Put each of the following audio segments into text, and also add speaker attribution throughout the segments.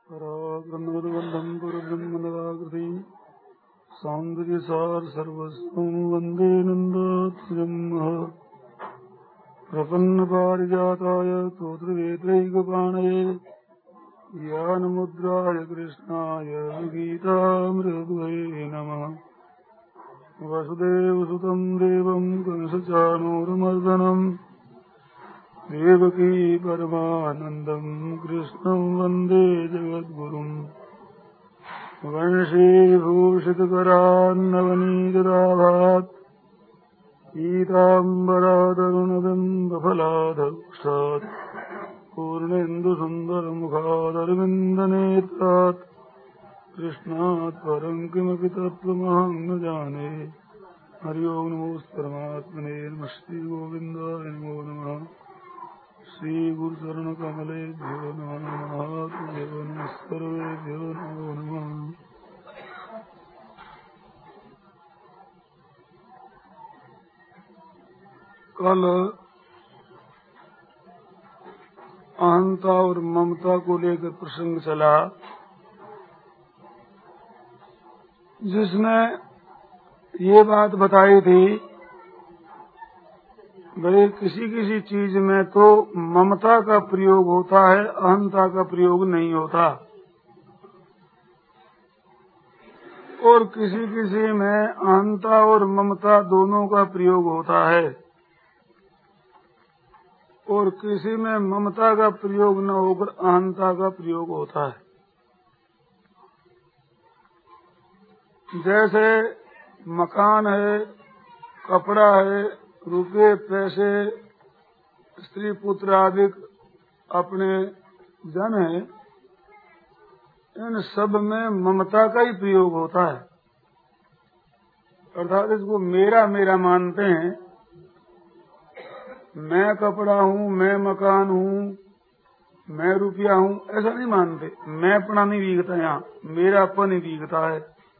Speaker 1: पराक्रमगतवन्दं पुरब्रह्मनिराकृतिं सौन्दर्यसार सर्वस्वं वन्दे नन्दात्मजं प्रपन्नपारिजाताय स्तोत्रवेत्रैकपाणये ज्ञानमुद्राय कृष्णाय गीतामृतये नमः। वसुदेवसुतं देवं कंसचाणूरमर्दनं देवकी परमानन्दं कृष्णं वन्दे जगद्गुरुम्। वंशीभूषितकरान्नवनीतदाभात् पीताम्बरादरुणबिम्बफलाधक्षात् पूर्णेन्दुसुन्दरमुखादरविन्दनेत्रात् कृष्णात् परं किमपि तत्त्वमहं न जाने। हरि ओं नमोऽस्तु परमात्मने नमः श्रीगोविन्दाय नमो नमः। श्रीगुरुचरणकमलेभ्यो नमः तुभ्यो नमः सर्वेभ्यो नमो नमः। कल अहंता और ममता को लेकर प्रसंग चला, जिसमें ये बात बताई थी भाई किसी किसी चीज में तो ममता का प्रयोग होता है, अहंता का प्रयोग नहीं होता, और किसी किसी में अहंता और ममता दोनों का प्रयोग होता है, और किसी में ममता का प्रयोग न होकर अहंता का प्रयोग होता है। जैसे मकान है, कपड़ा है, रुपये पैसे, स्त्री पुत्र आदि अपने जन है, इन सब में ममता का ही प्रयोग होता है। अर्थात इसको मेरा मेरा मानते हैं। मैं कपड़ा हूँ, मैं मकान हूँ, मैं रुपया हूँ, ऐसा नहीं मानते। मैं अपना नहीं दिखता, यहाँ मेरा अपन ही दिखता है।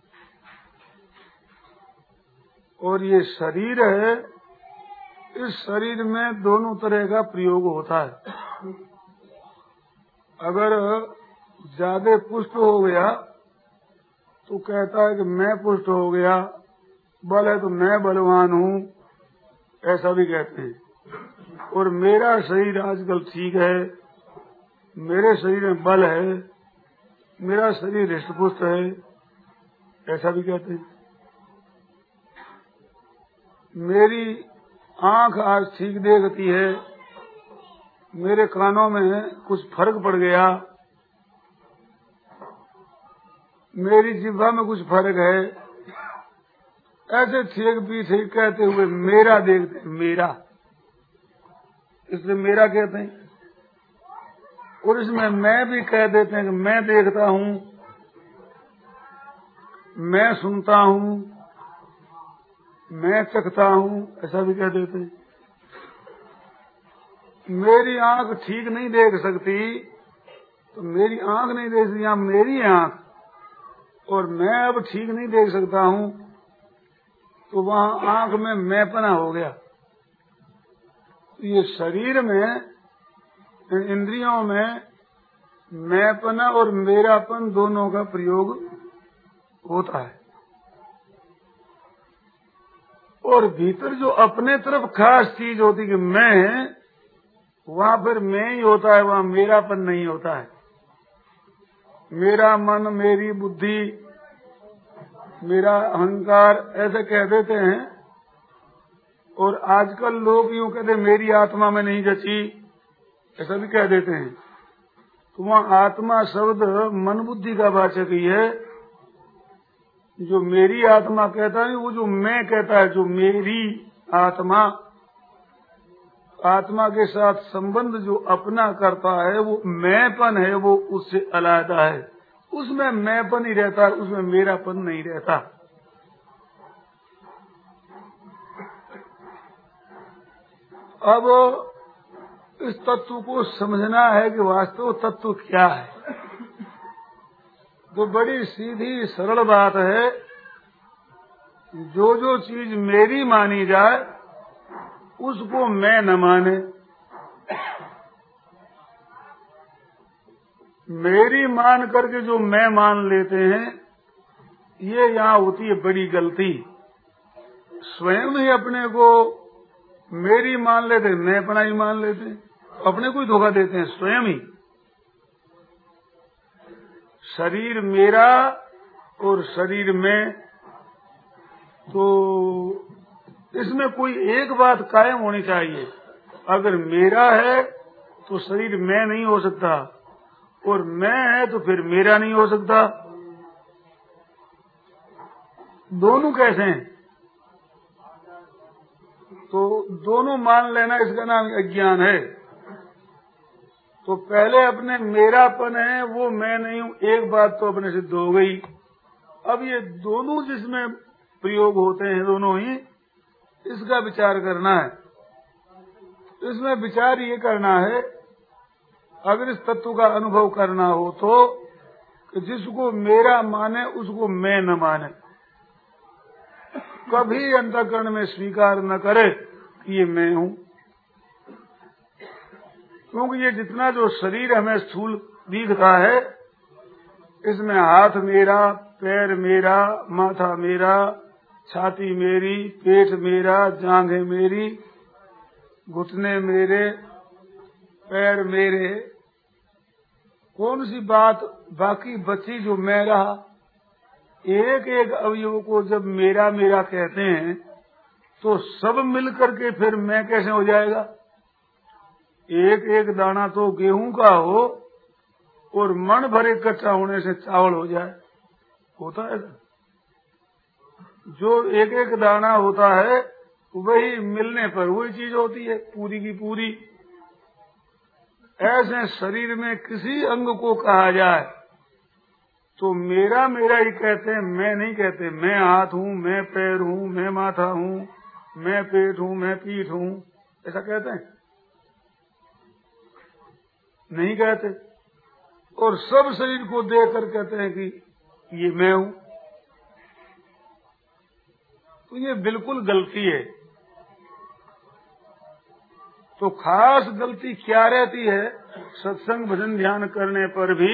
Speaker 1: और ये शरीर है, इस शरीर में दोनों तरह का प्रयोग होता है। अगर ज्यादा पुष्ट हो गया तो कहता है कि मैं पुष्ट हो गया, बल है तो मैं बलवान हूँ, ऐसा भी कहते हैं। और मेरा शरीर आजकल ठीक है, मेरे शरीर में बल है, मेरा शरीर हृष्ट पुष्ट है, ऐसा भी कहते हैं। मेरी आंख आज ठीक देखती है, मेरे कानों में कुछ फर्क पड़ गया, मेरी जिह्वा में कुछ फर्क है, ऐसे ठीक पीछे कहते हुए मेरा देखते हैं, मेरा, इसलिए मेरा कहते हैं। और इसमें मैं भी कह देते हैं कि मैं देखता हूँ, मैं सुनता हूँ, मैं चखता हूँ, ऐसा भी कह देते हैं। मेरी आंख ठीक नहीं देख सकती तो मेरी आंख नहीं देख सकती, यहाँ मेरी आंख, और मैं अब ठीक नहीं देख सकता हूँ तो वहाँ आंख में मैंपना हो गया। ये शरीर में, इंद्रियों में मैंपना और मेरापन दोनों का प्रयोग होता है। और भीतर जो अपने तरफ खास चीज होती कि मैं, वहाँ फिर मैं ही होता है, वहाँ मेरापन नहीं होता है। मेरा मन, मेरी बुद्धि, मेरा अहंकार, ऐसे कह देते हैं। और आजकल लोग यूँ कहते मेरी आत्मा में नहीं जची, ऐसा भी कह देते हैं। तो वहाँ आत्मा शब्द मन बुद्धि का वाचक ही है। जो मेरी आत्मा कहता है वो जो मैं कहता है, जो मेरी आत्मा, आत्मा के साथ संबंध जो अपना करता है वो मैंपन है, वो उससे अलग है। उसमें मैंपन ही रहता है, उसमें मेरापन नहीं रहता। अब इस तत्व को समझना है कि वास्तव तत्व क्या है। तो बड़ी सीधी सरल बात है, जो जो चीज मेरी मानी जाए उसको मैं न माने। मेरी मान करके जो मैं मान लेते हैं, ये यहाँ होती है बड़ी गलती। स्वयं ही अपने को मेरी मान लेते, मैं अपना ही मान लेते, अपने को ही धोखा देते हैं स्वयं ही। शरीर मेरा और शरीर में, तो इसमें कोई एक बात कायम होनी चाहिए। अगर मेरा है तो शरीर मैं नहीं हो सकता, और मैं है तो फिर मेरा नहीं हो सकता। दोनों कैसे हैं? तो दोनों मान लेना, इसका नाम अज्ञान है। तो पहले अपने मेरापन है, वो मैं नहीं हूं, एक बात तो अपने सिद्ध हो गई। अब ये दोनों जिसमें प्रयोग होते हैं, दोनों ही, इसका विचार करना है। इसमें विचार ये करना है, अगर इस तत्व का अनुभव करना हो तो कि जिसको मेरा माने उसको मैं न माने, कभी अंतःकरण में स्वीकार न करे कि ये मैं हूं। क्योंकि ये जितना जो शरीर हमें स्थूल दिखता है, इसमें हाथ मेरा, पैर मेरा, माथा मेरा, छाती मेरी, पेट मेरा, जांघें मेरी, घुटने मेरे, पैर मेरे, कौन सी बात बाकी बची जो मैं रहा? एक एक अवयव को जब मेरा मेरा कहते हैं तो सब मिलकर के फिर मैं कैसे हो जाएगा? एक एक दाना तो गेहूं का हो और मन भरे कच्चा होने से चावल हो जाए, होता है? जो एक एक दाना होता है वही मिलने पर वही चीज होती है, पूरी की पूरी। ऐसे शरीर में किसी अंग को कहा जाए तो मेरा मेरा ही कहते हैं, मैं नहीं कहते। मैं हाथ हूँ, मैं पैर हूँ, मैं माथा हूँ, मैं पेट हूँ, मैं पीठ हूँ, ऐसा कहते हैं? नहीं कहते। और सब शरीर को देखकर कहते हैं कि ये मैं हूँ। तो ये बिल्कुल गलती है। तो खास गलती क्या रहती है? सत्संग भजन ध्यान करने पर भी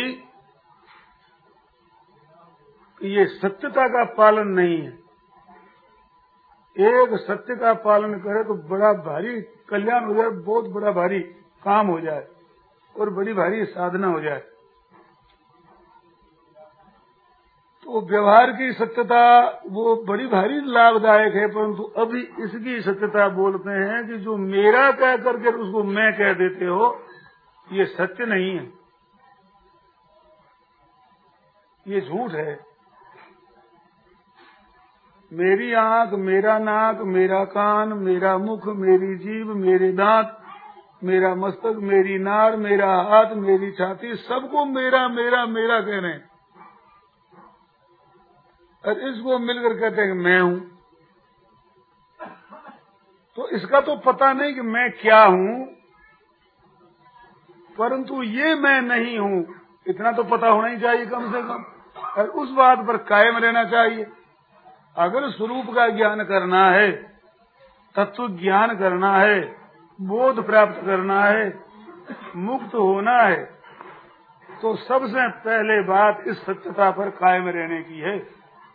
Speaker 1: ये सत्यता का पालन नहीं है। एक सत्य का पालन करे तो बड़ा भारी कल्याण हो जाए, बहुत बड़ा भारी काम हो जाए और बड़ी भारी साधना हो जाए। तो व्यवहार की सत्यता वो बड़ी भारी लाभदायक है, परंतु अभी इसकी सत्यता बोलते हैं कि जो मेरा कह करके उसको मैं कह देते हो, ये सत्य नहीं है, ये झूठ है। मेरी आंख, मेरा नाक, मेरा कान, मेरा मुख, मेरी जीभ, मेरे दांत, मेरा मस्तक, मेरी नाड़, मेरा हाथ, मेरी छाती, सबको मेरा मेरा मेरा कह रहे हैं, और इसको मिलकर कहते हैं कि मैं हूं। तो इसका तो पता नहीं कि मैं क्या हूं, परंतु ये मैं नहीं हूं, इतना तो पता होना ही चाहिए कम से कम, और उस बात पर कायम रहना चाहिए। अगर स्वरूप का ज्ञान करना है, तत्व ज्ञान करना है, बोध प्राप्त करना है, मुक्त होना है, तो सबसे पहले बात इस सत्यता पर कायम रहने की है।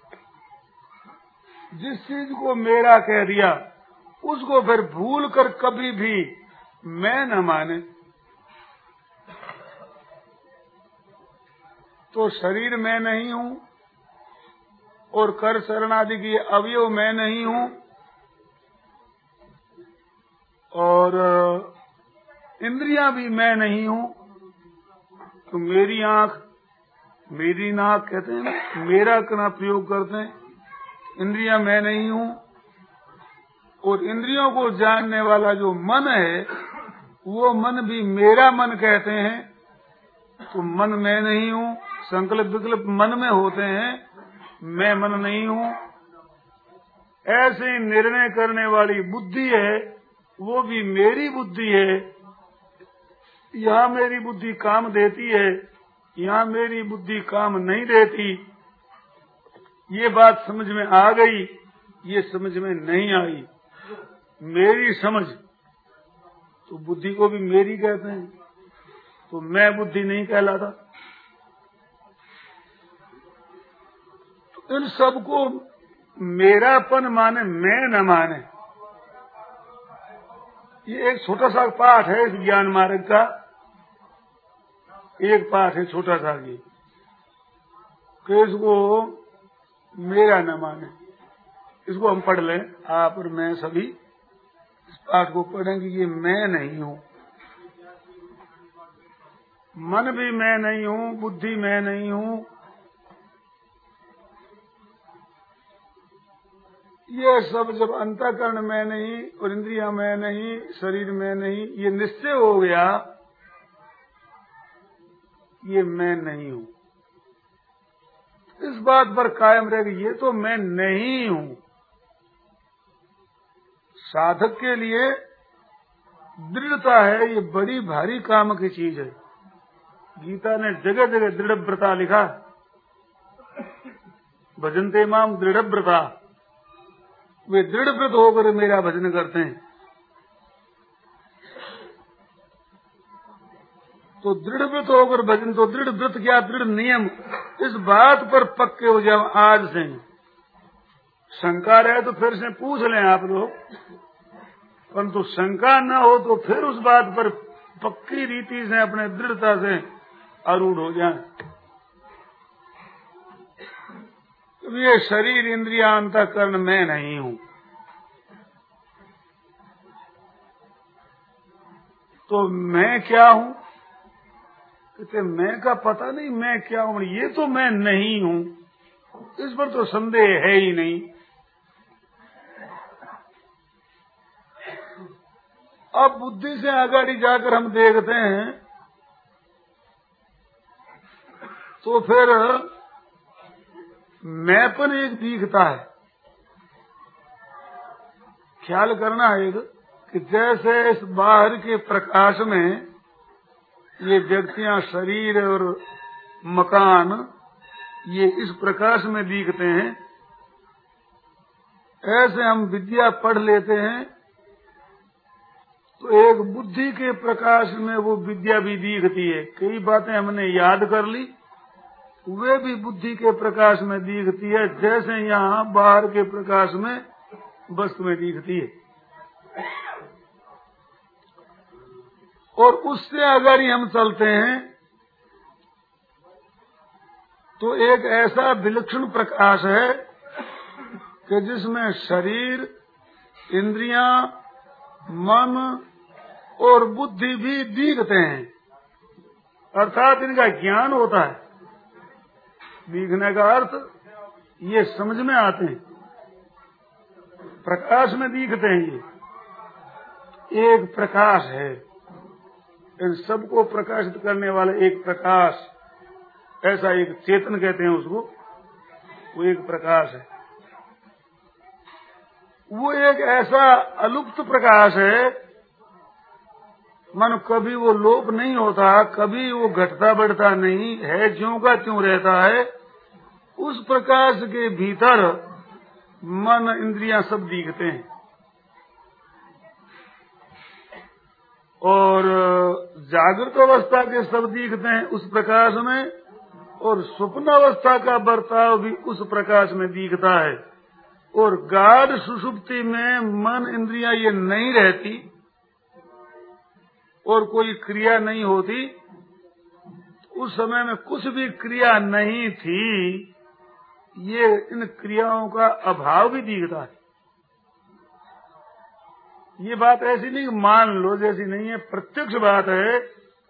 Speaker 1: जिस चीज को मेरा कह दिया उसको फिर भूल कर कभी भी मैं न माने। तो शरीर मैं नहीं हूं और कर शरण आदि की अवयव मैं नहीं हूं, और इंद्रियां भी मैं नहीं हूं। तो मेरी आंख, मेरी नाक कहते हैं ना, मेरा का प्रयोग करते हैं। इंद्रियां मैं नहीं हूं, और इंद्रियों को जानने वाला जो मन है वो मन भी मेरा मन कहते हैं। तो मन मैं नहीं हूं, संकल्प विकल्प मन में होते हैं, मैं मन नहीं हूं। ऐसे निर्णय करने वाली बुद्धि है, वो भी मेरी बुद्धि है। यहाँ मेरी बुद्धि काम देती है, यहाँ मेरी बुद्धि काम नहीं देती। ये बात समझ में आ गई, ये समझ में नहीं आई। मेरी समझ, तो बुद्धि को भी मेरी कहते हैं, तो मैं बुद्धि नहीं कहलाता। इन सबको मेरापन माने, मैं न माने। ये एक छोटा सा पाठ है इस ज्ञान मार्ग का, एक पाठ है छोटा सा की, कि इसको मेरा न माने। इसको हम पढ़ लें, आप और मैं सभी इस पाठ को पढ़ेंगे। ये मैं नहीं हूँ, मन भी मैं नहीं हूँ, बुद्धि मैं नहीं हूँ, ये सब जब अंतःकरण में नहीं और इंद्रिया में नहीं, शरीर में नहीं, ये निश्चय हो गया, ये मैं नहीं हूँ। इस बात पर कायम रहेगी, ये तो मैं नहीं हूँ। साधक के लिए दृढ़ता है, ये बड़ी भारी काम की चीज है। गीता ने जगह जगह दृढ़ व्रता लिखा, भजनते माम दृढ़ व्रता, वे दृढ़ व्रत होकर मेरा भजन करते हैं। तो दृढ़ व्रत होकर भजन, तो दृढ़ व्रत क्या, दृढ़ नियम, इस बात पर पक्के हो जाओ आज से। शंका रहे तो फिर से पूछ लें आप लोग, परंतु शंका न हो तो फिर उस बात पर पक्की रीति से, अपने दृढ़ता से आरूढ़ हो जाए। तो ये शरीर इंद्रिया अंतःकरण मैं नहीं हूँ। तो मैं क्या हूँ? कहते मैं का पता नहीं मैं क्या हूँ, ये तो मैं नहीं हूँ, इस पर तो संदेह है ही नहीं। अब बुद्धि से आगे जाकर हम देखते हैं तो फिर मैंपन एक दिखता है। ख्याल करना है कि जैसे इस बाहर के प्रकाश में ये व्यक्तियां, शरीर और मकान, ये इस प्रकाश में दिखते हैं, ऐसे हम विद्या पढ़ लेते हैं तो एक बुद्धि के प्रकाश में वो विद्या भी दिखती है। कई बातें हमने याद कर ली, वे भी बुद्धि के प्रकाश में दिखती है, जैसे यहाँ बाहर के प्रकाश में वस्तु में दिखती है। और उससे अगर ही हम चलते हैं तो एक ऐसा विलक्षण प्रकाश है कि जिसमें शरीर, इंद्रियां, मन और बुद्धि भी दिखते हैं, अर्थात इनका ज्ञान होता है। दिखने का अर्थ ये समझ में आते हैं, प्रकाश में दिखते हैं। ये एक प्रकाश है, इन सबको प्रकाशित करने वाला एक प्रकाश, ऐसा एक चेतन कहते हैं उसको, वो एक प्रकाश है। वो एक ऐसा अलुप्त प्रकाश है, मन कभी वो लोप नहीं होता, कभी वो घटता बढ़ता नहीं है, ज्यों का त्यों रहता है। उस प्रकाश के भीतर मन, इंद्रियां सब दिखते हैं। और जागृत अवस्था के सब दिखते हैं उस प्रकाश में, और स्वप्न अवस्था का बर्ताव भी उस प्रकाश में दिखता है। और गाढ़ सुषुप्ति में मन, इंद्रियां ये नहीं रहती और कोई क्रिया नहीं होती, उस समय में कुछ भी क्रिया नहीं थी, ये इन क्रियाओं का अभाव भी दिखता है। ये बात ऐसी नहीं मान लो जैसी नहीं है, प्रत्यक्ष बात है।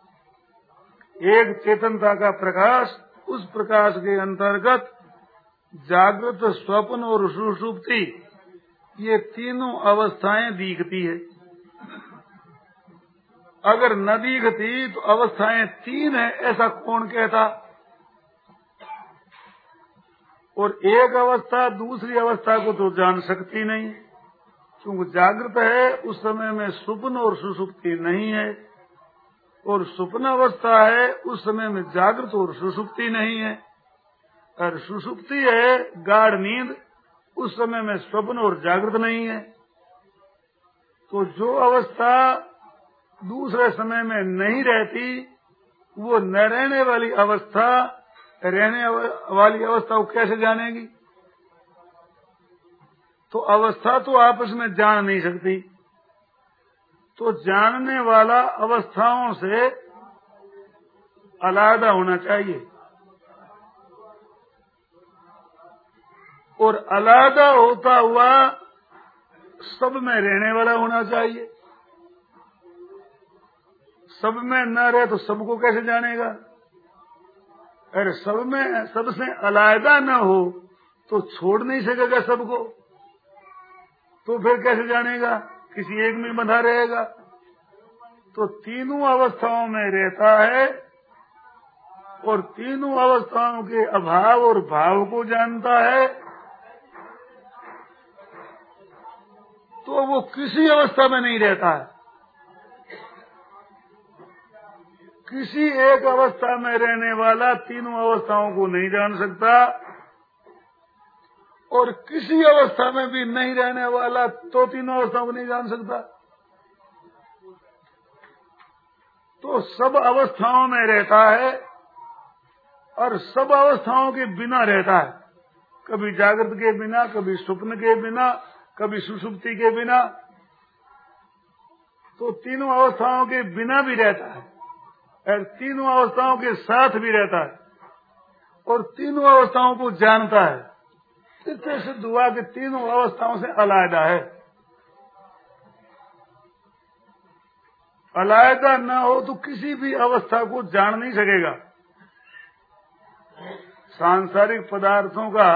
Speaker 1: एक चेतनता का प्रकाश, उस प्रकाश के अंतर्गत जागृत, स्वप्न और सुषुप्ति, ये तीनों अवस्थाएं दिखती है। अगर न दिखती तो अवस्थाएं तीन है ऐसा कौन कहता? और एक अवस्था दूसरी अवस्था को तो जान सकती नहीं, क्योंकि जागृत है उस समय में स्वप्न और सुषुप्ति नहीं है, और स्वप्न अवस्था है उस समय में जागृत और सुषुप्ति नहीं है, और सुषुप्ति है गाढ़ नींद, उस समय में स्वप्न और जागृत नहीं है। तो जो अवस्था दूसरे समय में नहीं रहती, वो न रहने वाली अवस्था रहने वाली अवस्था को कैसे जानेगी? तो अवस्था तो आपस में जान नहीं सकती, तो जानने वाला अवस्थाओं से अलग होना चाहिए और अलग होता हुआ सब में रहने वाला होना चाहिए। सब में न रहे तो सबको कैसे जानेगा? अरे सब में सबसे अलग न हो तो छोड़ नहीं सकेगा सबको, तो फिर कैसे जानेगा? किसी एक में बंधा रहेगा। तो तीनों अवस्थाओं में रहता है और तीनों अवस्थाओं के अभाव और भाव को जानता है, तो वो किसी अवस्था में नहीं रहता है। किसी एक अवस्था में रहने वाला तीनों अवस्थाओं को नहीं जान सकता और किसी अवस्था में भी नहीं रहने वाला तो तीनों अवस्थाओं को नहीं जान सकता। तो सब अवस्थाओं में रहता है और सब अवस्थाओं के बिना रहता है, कभी जागृत के बिना, कभी स्वप्न के बिना, कभी सुषुप्ति के बिना। तो तीनों अवस्थाओं के बिना भी रहता है और तीनों अवस्थाओं के साथ भी रहता है और तीनों अवस्थाओं को जानता है। इससे सिद्ध हुआ कि तीनों अवस्थाओं से अलग है। अलग न हो तो किसी भी अवस्था को जान नहीं सकेगा। सांसारिक पदार्थों का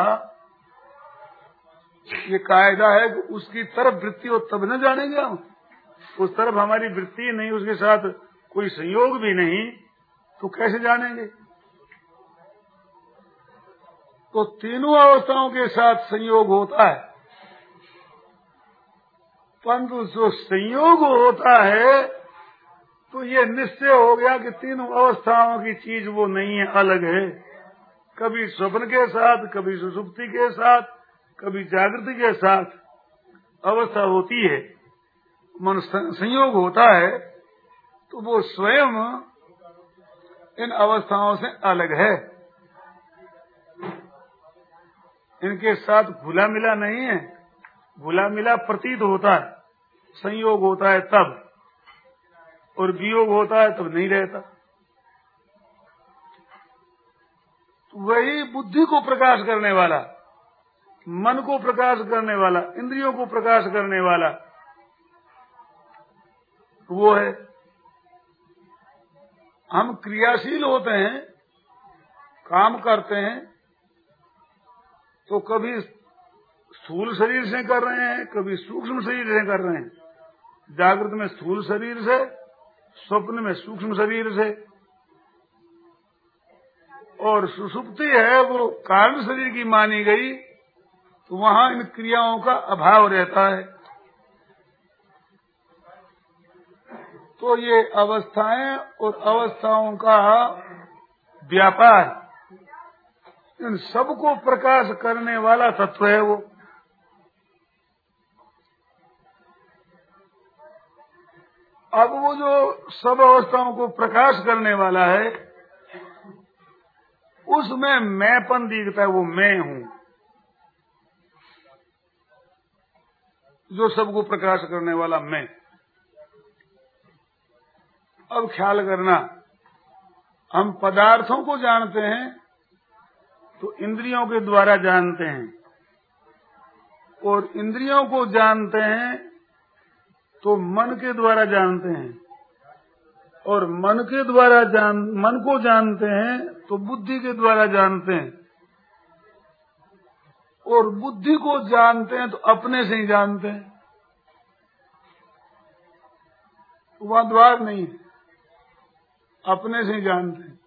Speaker 1: ये कायदा है कि उसकी तरफ वृत्ति हो तब न जानेंगे हम। उस तरफ हमारी वृत्ति नहीं, उसके साथ कोई संयोग भी नहीं, तो कैसे जानेंगे? तो तीनों अवस्थाओं के साथ संयोग होता है, परंतु जो संयोग होता है तो ये निश्चय हो गया कि तीनों अवस्थाओं की चीज वो नहीं है, अलग है। कभी स्वप्न के साथ, कभी सुषुप्ति के साथ, कभी जागृति के साथ अवस्था होती है, मन संयोग होता है, तो वो स्वयं इन अवस्थाओं से अलग है। इनके साथ घुला मिला नहीं है। घुला मिला प्रतीत होता है, संयोग होता है तब, और वियोग होता है तब नहीं रहता। वही बुद्धि को प्रकाश करने वाला, मन को प्रकाश करने वाला, इंद्रियों को प्रकाश करने वाला वो है। हम क्रियाशील होते हैं, काम करते हैं, तो कभी स्थूल शरीर से कर रहे हैं, कभी सूक्ष्म शरीर से कर रहे हैं। जागृत में स्थूल शरीर से, स्वप्न में सूक्ष्म शरीर से, और सुषुप्ति है वो कारण शरीर की मानी गई, तो वहां इन क्रियाओं का अभाव रहता है। तो ये अवस्थाएं और अवस्थाओं का व्यापार, इन सबको प्रकाश करने वाला तत्व है वो। अब वो जो सब अवस्थाओं को प्रकाश करने वाला है, उसमें मैंपन दिखता है, वो मैं हूं जो सबको प्रकाश करने वाला मैं। अब ख्याल करना, हम पदार्थों को जानते हैं तो इंद्रियों के द्वारा जानते हैं, और इंद्रियों को जानते हैं तो मन के द्वारा जानते हैं, और मन को जानते हैं तो बुद्धि के द्वारा जानते हैं, और बुद्धि को जानते हैं तो अपने से ही जानते हैं। वहां द्वार नहीं, अपने से ही जानते हैं।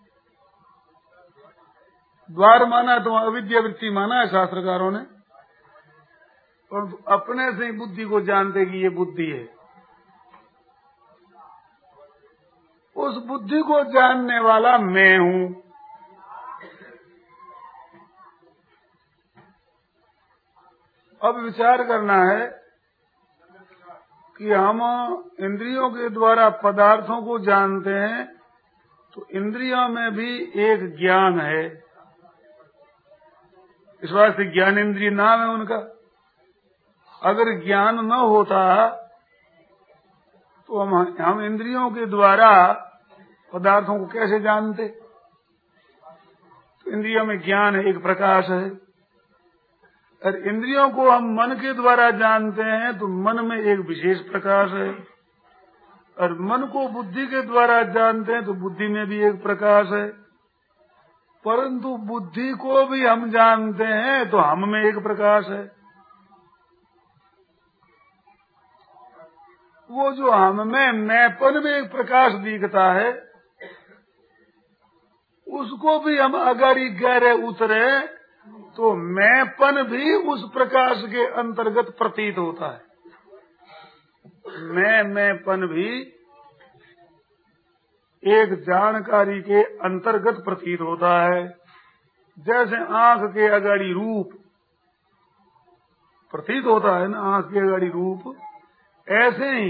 Speaker 1: द्वार माना तो अविद्या वृत्ति माना है शास्त्रकारों ने, और अपने से ही बुद्धि को जानते कि ये बुद्धि है। उस बुद्धि को जानने वाला मैं हूं। अब विचार करना है कि हम इंद्रियों के द्वारा पदार्थों को जानते हैं, तो इंद्रियों में भी एक ज्ञान है। इस वास्ते ज्ञान इंद्रिय नाम है उनका। अगर ज्ञान न होता तो हम इंद्रियों के द्वारा पदार्थों को कैसे जानते? तो इंद्रियों में ज्ञान है, एक प्रकाश है। और इंद्रियों को हम मन के द्वारा जानते हैं तो मन में एक विशेष प्रकाश है। और मन को बुद्धि के द्वारा जानते हैं तो बुद्धि में भी एक प्रकाश है। परंतु बुद्धि को भी हम जानते हैं तो हम में एक प्रकाश है। वो जो हम में मैंपन में एक प्रकाश दिखता है, उसको भी हम अगर गहरे उतरे तो मैंपन भी उस प्रकाश के अंतर्गत प्रतीत होता है। मैंपन भी एक जानकारी के अंतर्गत प्रतीत होता है। जैसे आंख के अगाड़ी रूप प्रतीत होता है ना, आंख के अगाड़ी रूप, ऐसे ही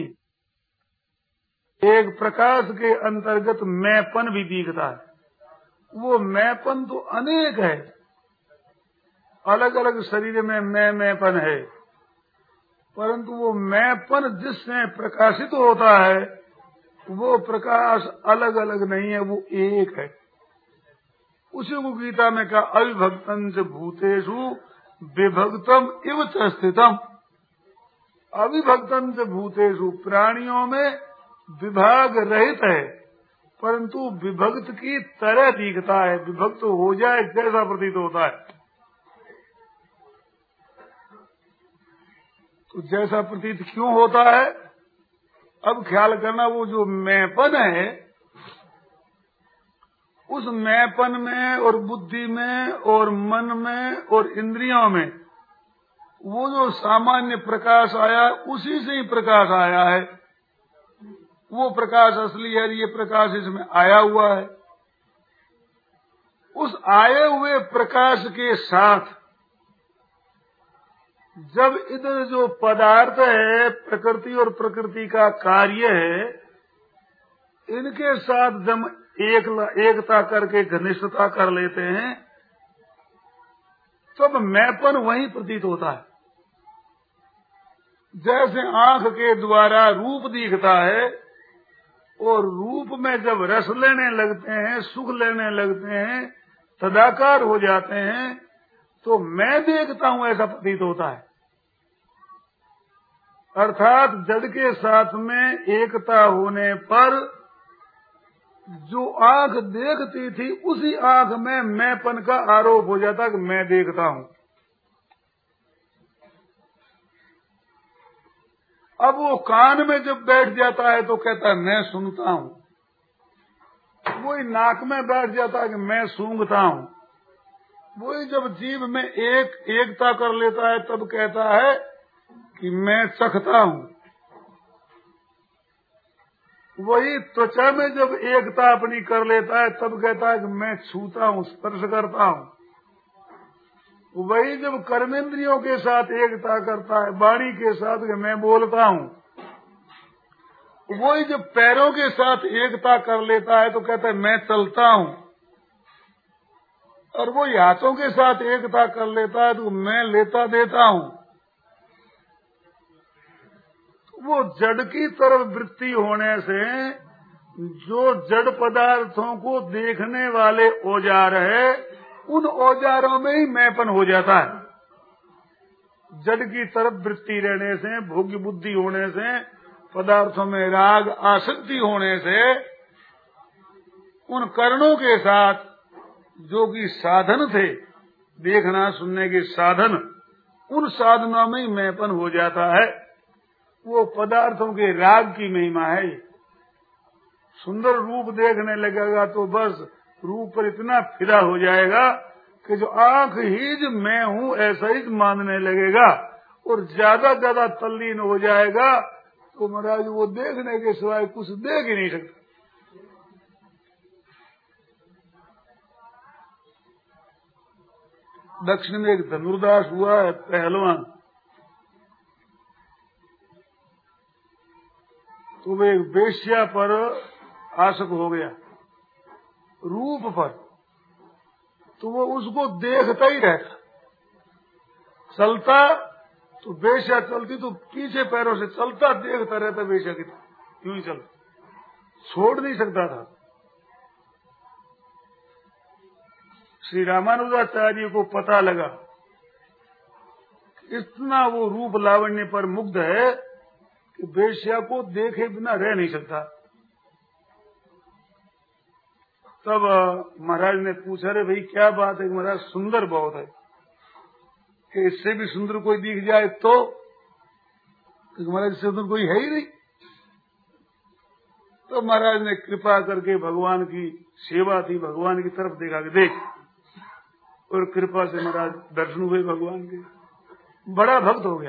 Speaker 1: एक प्रकाश के अंतर्गत मैंपन भी दिखता है। वो मैंपन तो अनेक है, अलग अलग शरीर में मैंपन है, परंतु वो मैंपन जिससे प्रकाशित होता है वो प्रकाश अलग अलग नहीं है, वो एक है। उसी को गीता में कहा अविभक्तं च भूतेषु विभक्तम इव च स्थितम। अविभक्तं च भूतेषु, प्राणियों में विभाग रहित है परंतु विभक्त की तरह दिखता है। विभक्त हो जाए जैसा प्रतीत होता है, तो जैसा प्रतीत क्यों होता है? अब ख्याल करना, वो जो मैंपन है उस मैंपन में और बुद्धि में और मन में और इंद्रियों में वो जो सामान्य प्रकाश आया उसी से ही प्रकाश आया है। वो प्रकाश असली है, ये प्रकाश इसमें आया हुआ है। उस आए हुए प्रकाश के साथ जब इधर जो पदार्थ है, प्रकृति और प्रकृति का कार्य है, इनके साथ जब एकता करके घनिष्ठता कर लेते हैं तब मैंपन वहीं प्रतीत होता है। जैसे आंख के द्वारा रूप दिखता है और रूप में जब रस लेने लगते हैं, सुख लेने लगते हैं, तदाकार हो जाते हैं, तो मैं देखता हूं ऐसा प्रतीत होता है। अर्थात जड़ के साथ में एकता होने पर जो आंख देखती थी उसी आंख में मैंपन का आरोप हो जाता कि मैं देखता हूं। अब वो कान में जब बैठ जाता है तो कहता है मैं सुनता हूं। वही नाक में बैठ जाता है कि मैं सूंघता हूं। वही जब जीभ में एकता कर लेता है तब कहता है कि मैं चखता हूं। वही त्वचा में जब एकता अपनी कर लेता है तब कहता है कि मैं छूता हूं, स्पर्श करता हूं। वही जब कर्मेंद्रियों के साथ एकता करता है, वाणी के साथ, कि मैं बोलता हूं। वही जब पैरों के साथ एकता कर लेता है तो कहता है मैं चलता हूं। और वो हाथों के साथ एकता कर लेता है तो मैं लेता देता हूं। वो जड़ की तरफ वृत्ति होने से जो जड़ पदार्थों को देखने वाले औजार है, उन औजारों में ही मैंपन हो जाता है। जड़ की तरफ वृत्ति रहने से, भोग्य बुद्धि होने से, पदार्थों में राग आसक्ति होने से, उन कर्णों के साथ जो कि साधन थे, देखना सुनने के साधन, उन साधनों में ही मैंपन हो जाता है। वो पदार्थों के राग की महिमा है। सुंदर रूप देखने लगेगा तो बस रूप पर इतना फिदा हो जाएगा कि जो आंख ही जो मैं हूं ऐसा ही मानने लगेगा और ज्यादा तल्लीन हो जाएगा तो महाराज वो देखने के सिवाय कुछ देख ही नहीं सकता। दक्षिण में एक धनुर्दास हुआ है, पहलवान, तो वे वेश्या पर आसक्त हो गया, रूप पर। तो वो उसको देखता ही रहता, चलता तो वेश्या चलती तो पीछे पैरों से चलता देखता रहता, वेश्या की यूं ही चलता, छोड़ नहीं सकता था। श्री रामानुजाचार्य को पता लगा इतना वो रूप लावण्य पर मुग्ध है कि वेश्या को देखे बिना रह नहीं सकता। तब महाराज ने पूछा, रे भाई क्या बात है? महाराज सुंदर बहुत है, कि इससे भी सुंदर कोई दिख जाए तो महाराज इससे सुंदर कोई है ही नहीं। तो महाराज ने कृपा करके, भगवान की सेवा थी, भगवान की तरफ देखा कि देख, और कृपा से महाराज दर्शन हुए भगवान के, बड़ा भक्त हो गया,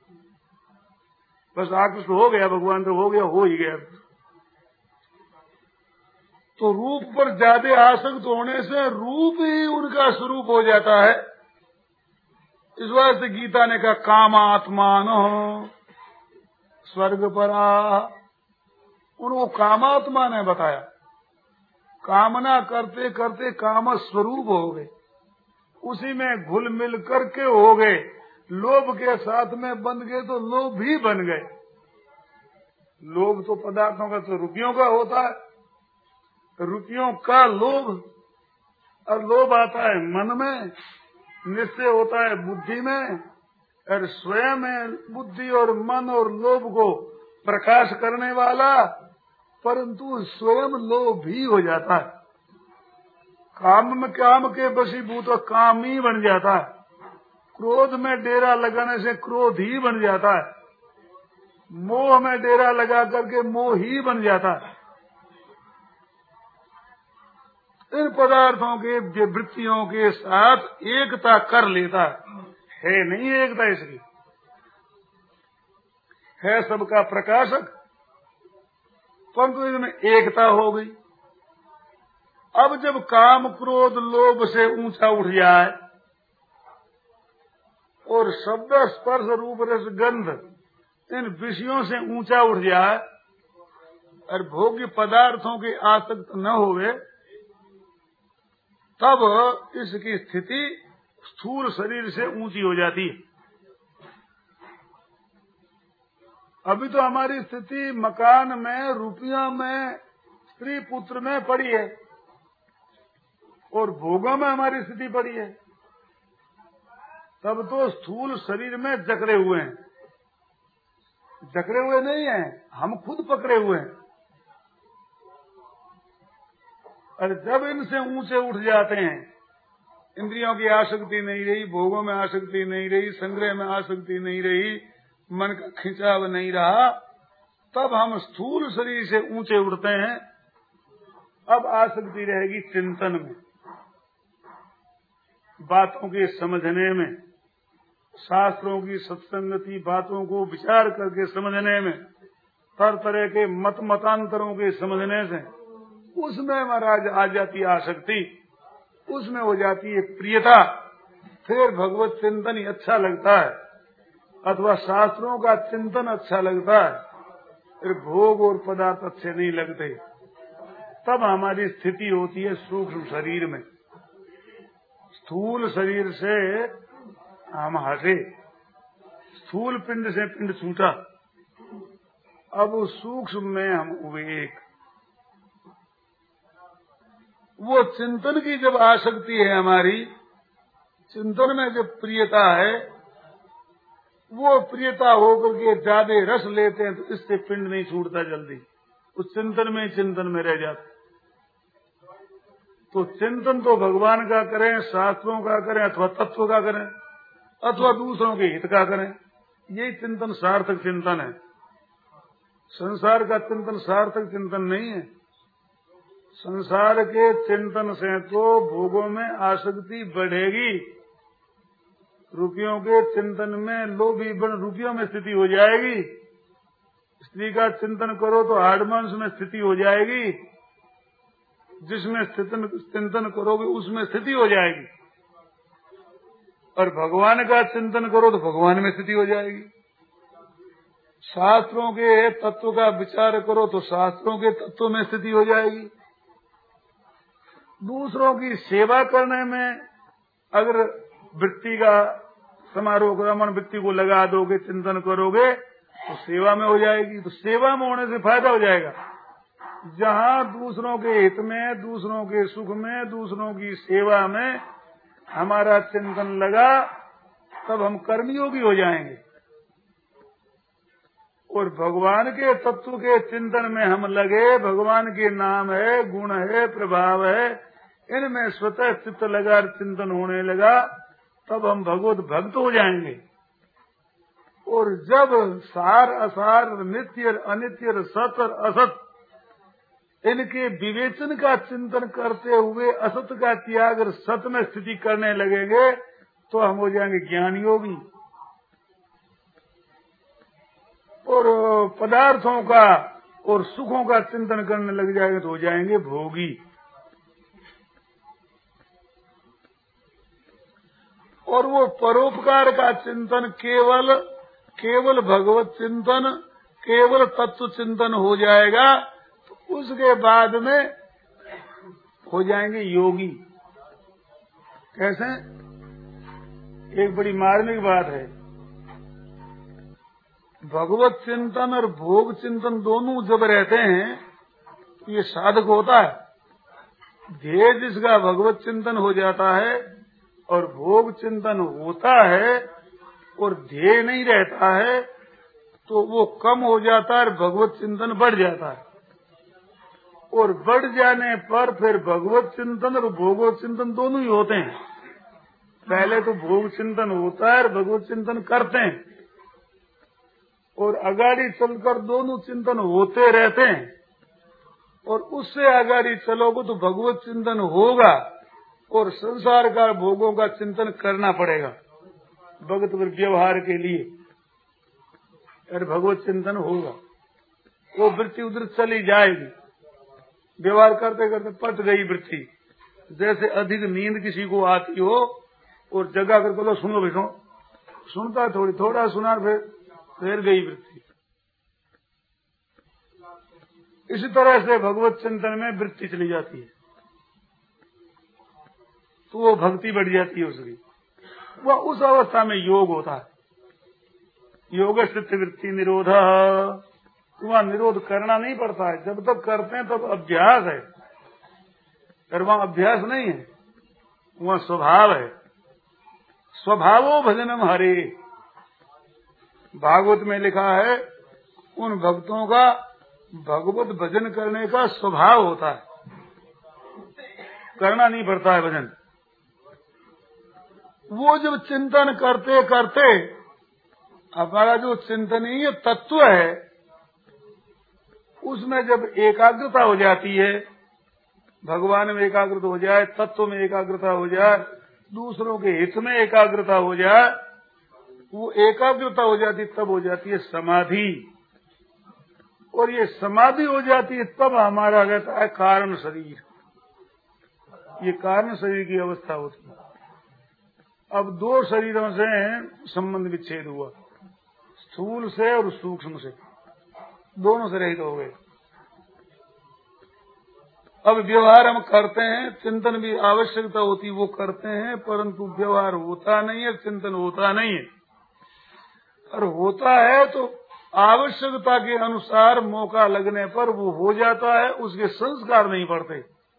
Speaker 1: बस आकृष्ट हो गया भगवान तो हो गया, हो ही गया। तो रूप पर ज्यादा आसक्त होने से रूप ही उनका स्वरूप हो जाता है। इस वजह से गीता ने कहा कामात्मानो स्वर्ग परा, उनको कामात्मा ने बताया। कामना करते करते काम स्वरूप हो गए, उसी में घुल मिल करके हो गए, लोभ के साथ में बन गए तो लोभ भी बन गए। लोभ तो पदार्थों का, तो रुपयों का होता है, रुपयों का लोभ, और लोभ आता है मन में, निश्चय होता है बुद्धि में, और स्वयं है बुद्धि और मन और लोभ को प्रकाश करने वाला, परंतु स्वयं लोभ भी हो जाता है। काम में काम के वशीभूत तो काम ही बन जाता है, क्रोध में डेरा लगाने से क्रोध ही बन जाता है, मोह में डेरा लगा करके मोह ही बन जाता है। इन पदार्थों के वृत्तियों के साथ एकता कर लेता है नहीं एकता, इसकी है सबका प्रकाशक, परंतु इनमें एकता हो गई। अब जब काम क्रोध लोभ से ऊंचा उठ जाए और शब्द स्पर्श रूप रस गंध इन विषयों से ऊंचा उठ जाए और भोग्य पदार्थों की आसक्त न होवे, तब इसकी स्थिति स्थूल शरीर से ऊंची हो जाती है। अभी तो हमारी स्थिति मकान में, रुपया में, स्त्री पुत्र में पड़ी है, और भोगों में हमारी स्थिति पड़ी है। तब तो स्थूल शरीर में जकड़े हुए हैं, जकड़े हुए नहीं हैं, हम खुद पकड़े हुए हैं। और जब इनसे ऊंचे उठ जाते हैं, इंद्रियों की आसक्ति नहीं रही, भोगों में आसक्ति नहीं रही, संग्रह में आसक्ति नहीं रही, मन का खिंचाव नहीं रहा, तब हम स्थूल शरीर से ऊंचे उठते हैं। अब आसक्ति रहेगी चिंतन में, बातों के समझने में, शास्त्रों की सत्संगति, बातों को विचार करके समझने में, तरह तरह के मतांतरों के समझने से उसमें महाराज आ जाती है आसक्ति, उसमें हो जाती है प्रियता। फिर भगवत चिंतन ही अच्छा लगता है, अथवा शास्त्रों का चिंतन अच्छा लगता है, फिर भोग और पदार्थ अच्छे नहीं लगते। तब हमारी स्थिति होती है सूक्ष्म शरीर में। स्थूल शरीर से हम हटे, स्थूल पिंड से पिंड छूटा, अब उस सूक्ष्म में हम हुए एक। वो चिंतन की जब आसक्ति है हमारी, चिंतन में जब प्रियता है, वो प्रियता होकर के ज्यादा रस लेते हैं, तो इससे पिंड नहीं छूटता जल्दी, उस चिंतन में रह जाता। तो चिंतन तो भगवान का करें, शास्त्रों का करें, अथवा तत्व का करें, अथवा दूसरों के हित का करें, यही चिंतन सार्थक चिंतन है। संसार का चिंतन सार्थक चिंतन नहीं है। संसार के चिंतन से तो भोगों में आसक्ति बढ़ेगी, रुपयों के चिंतन में लोभी बन रुपयों में स्थिति हो जाएगी, स्त्री का चिंतन करो तो हाडमांस में स्थिति हो जाएगी, जिसमें चिंतन करोगे उसमें स्थिति हो जाएगी, और भगवान का चिंतन करो तो भगवान में स्थिति हो जाएगी। शास्त्रों के तत्व का विचार करो तो शास्त्रों के तत्व में स्थिति हो जाएगी। दूसरों की सेवा करने में अगर वृत्ति का समारोह रमण वृत्ति को लगा दोगे, चिंतन करोगे तो सेवा में हो जाएगी। तो सेवा में होने से फायदा हो जाएगा। जहाँ दूसरों के हित में, दूसरों के सुख में, दूसरों की सेवा में हमारा चिंतन लगा, तब हम कर्मयोगी हो जाएंगे। और भगवान के तत्व के चिंतन में हम लगे, भगवान के नाम है, गुण है, प्रभाव है, इनमें स्वतः चित्त लगा, चिंतन होने लगा, तब हम भगवत भक्त हो जाएंगे। और जब सार असार, नित्य अनित्य, सत और असत, इनके विवेचन का चिंतन करते हुए असत का त्याग और सत में स्थिति करने लगेंगे, तो हम हो जाएंगे ज्ञान योगी। और पदार्थों का और सुखों का चिंतन करने लग जाएंगे तो हो जाएंगे भोगी। और वो परोपकार का चिंतन केवल भगवत चिंतन, केवल तत्व चिंतन हो जाएगा, तो उसके बाद में हो जाएंगे योगी। कैसे? एक बड़ी मार्मिक बात है। भगवत चिंतन और भोग चिंतन दोनों जब रहते हैं, ये साधक होता है। ध्येय जिसका भगवत चिंतन हो जाता है और भोग चिंतन होता है और ध्येय नहीं रहता है, तो वो कम हो जाता है और भगवत चिंतन बढ़ जाता है। और बढ़ जाने पर फिर भगवत चिंतन और भोगवत चिंतन दोनों ही होते हैं। पहले तो भोग चिंतन होता है और भगवत चिंतन करते हैं, और आगाड़ी चलकर दोनों चिंतन होते रहते हैं। और उससे आगाड़ी चलोगे तो भगवत चिंतन होगा और संसार का भोगों का चिंतन करना पड़ेगा भगत व्यवहार के लिए। और भगवत चिंतन होगा, वो वृत्ति उधर चली जाएगी। व्यवहार करते करते पट गई वृत्ति। जैसे अधिक नींद किसी को आती हो और जगा कर बोलो सुनो बेटो, सुनता थोड़ा सुना, फिर गई वृत्ति। इसी तरह से भगवत चिंतन में वृत्ति चली जाती है, तो वो भक्ति बढ़ जाती है उसकी। वह उस अवस्था में योग होता है। योग चित्त वृत्ति निरोध। वहाँ निरोध करना नहीं पड़ता है। जब तक करते हैं तब अभ्यास है, और वहाँ अभ्यास नहीं है, वहाँ स्वभाव है। स्वभावो भजनम हरे। भागवत में लिखा है, उन भक्तों का भगवत भजन करने का स्वभाव होता है, करना नहीं पड़ता है भजन। वो जब चिंतन करते करते हमारा जो चिंतनीय तत्व है, उसमें जब एकाग्रता हो जाती है, भगवान में एकाग्रता हो जाए, तत्व में एकाग्रता हो जाए, दूसरों के हित में एकाग्रता हो जाए, वो एकाग्रता हो जाती, तब हो जाती है समाधि। और ये समाधि हो जाती है तब हमारा रहता है कारण शरीर। ये कारण शरीर की अवस्था होती है। अब दो शरीरों से संबंध विच्छेद हुआ, स्थूल से और सूक्ष्म से, दोनों से रहित हो गए। अब व्यवहार हम करते हैं, चिंतन भी आवश्यकता होती वो करते हैं, परंतु व्यवहार होता नहीं है, चिंतन होता नहीं है। और होता है तो आवश्यकता के अनुसार मौका लगने पर वो हो जाता है, उसके संस्कार नहीं पड़ते।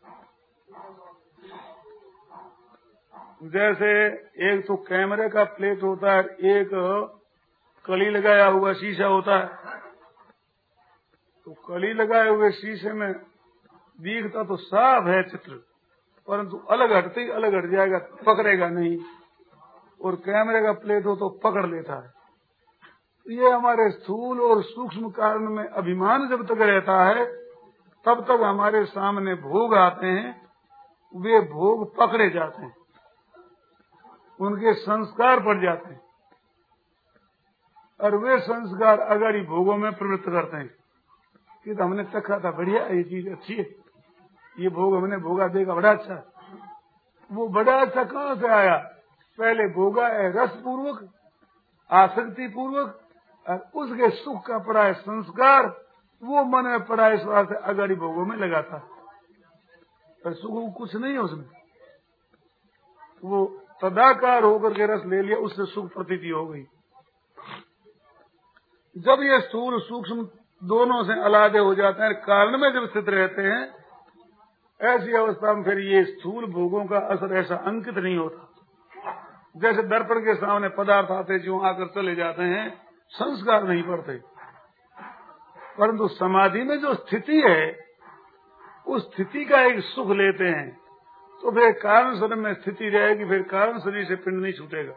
Speaker 1: जैसे एक तो कैमरे का प्लेट होता है, एक कली लगाया हुआ शीशा होता है। तो कली लगाए हुए शीशे में दिखता तो साफ है चित्र, परंतु अलग हटते ही अलग हट जाएगा, पकड़ेगा नहीं। और कैमरे का प्लेट हो तो पकड़ लेता है। ये हमारे स्थूल और सूक्ष्म कारण में अभिमान जब तक रहता है, तब तक हमारे सामने भोग आते हैं, वे भोग पकड़े जाते हैं, उनके संस्कार पड़ जाते हैं, और वे संस्कार अगर ही भोगों में प्रवृत्त करते हैं कि तो हमने चखा था, बढ़िया, ये चीज अच्छी है, ये भोग हमने भोगा, देखा बड़ा अच्छा। वो बड़ा अच्छा कहाँ से आया? पहले भोगा है रस पूर्वक, आसक्ति पूर्वक, और उसके सुख का पड़ा है संस्कार, वो मन में पड़ा है, इस बात से अगाड़ी भोगों में लगाता है। पर सुख कुछ नहीं है उसमें, वो तदाकार होकर के रस ले लिया, उससे सुख प्रतीति हो गई। जब ये स्थूल सूक्ष्म दोनों से अलग हो जाते हैं, कारण में जब स्थित रहते हैं, ऐसी अवस्था में फिर ये स्थूल भोगों का असर ऐसा अंकित नहीं होता। जैसे दर्पण के सामने पदार्थ आते जो आकर चले जाते हैं, संस्कार नहीं पड़ते। परंतु समाधि में जो स्थिति है, उस स्थिति का एक सुख लेते हैं, तो फिर कारण शरीर में स्थिति रहेगी, फिर कारण शरीर से पिंड नहीं छूटेगा।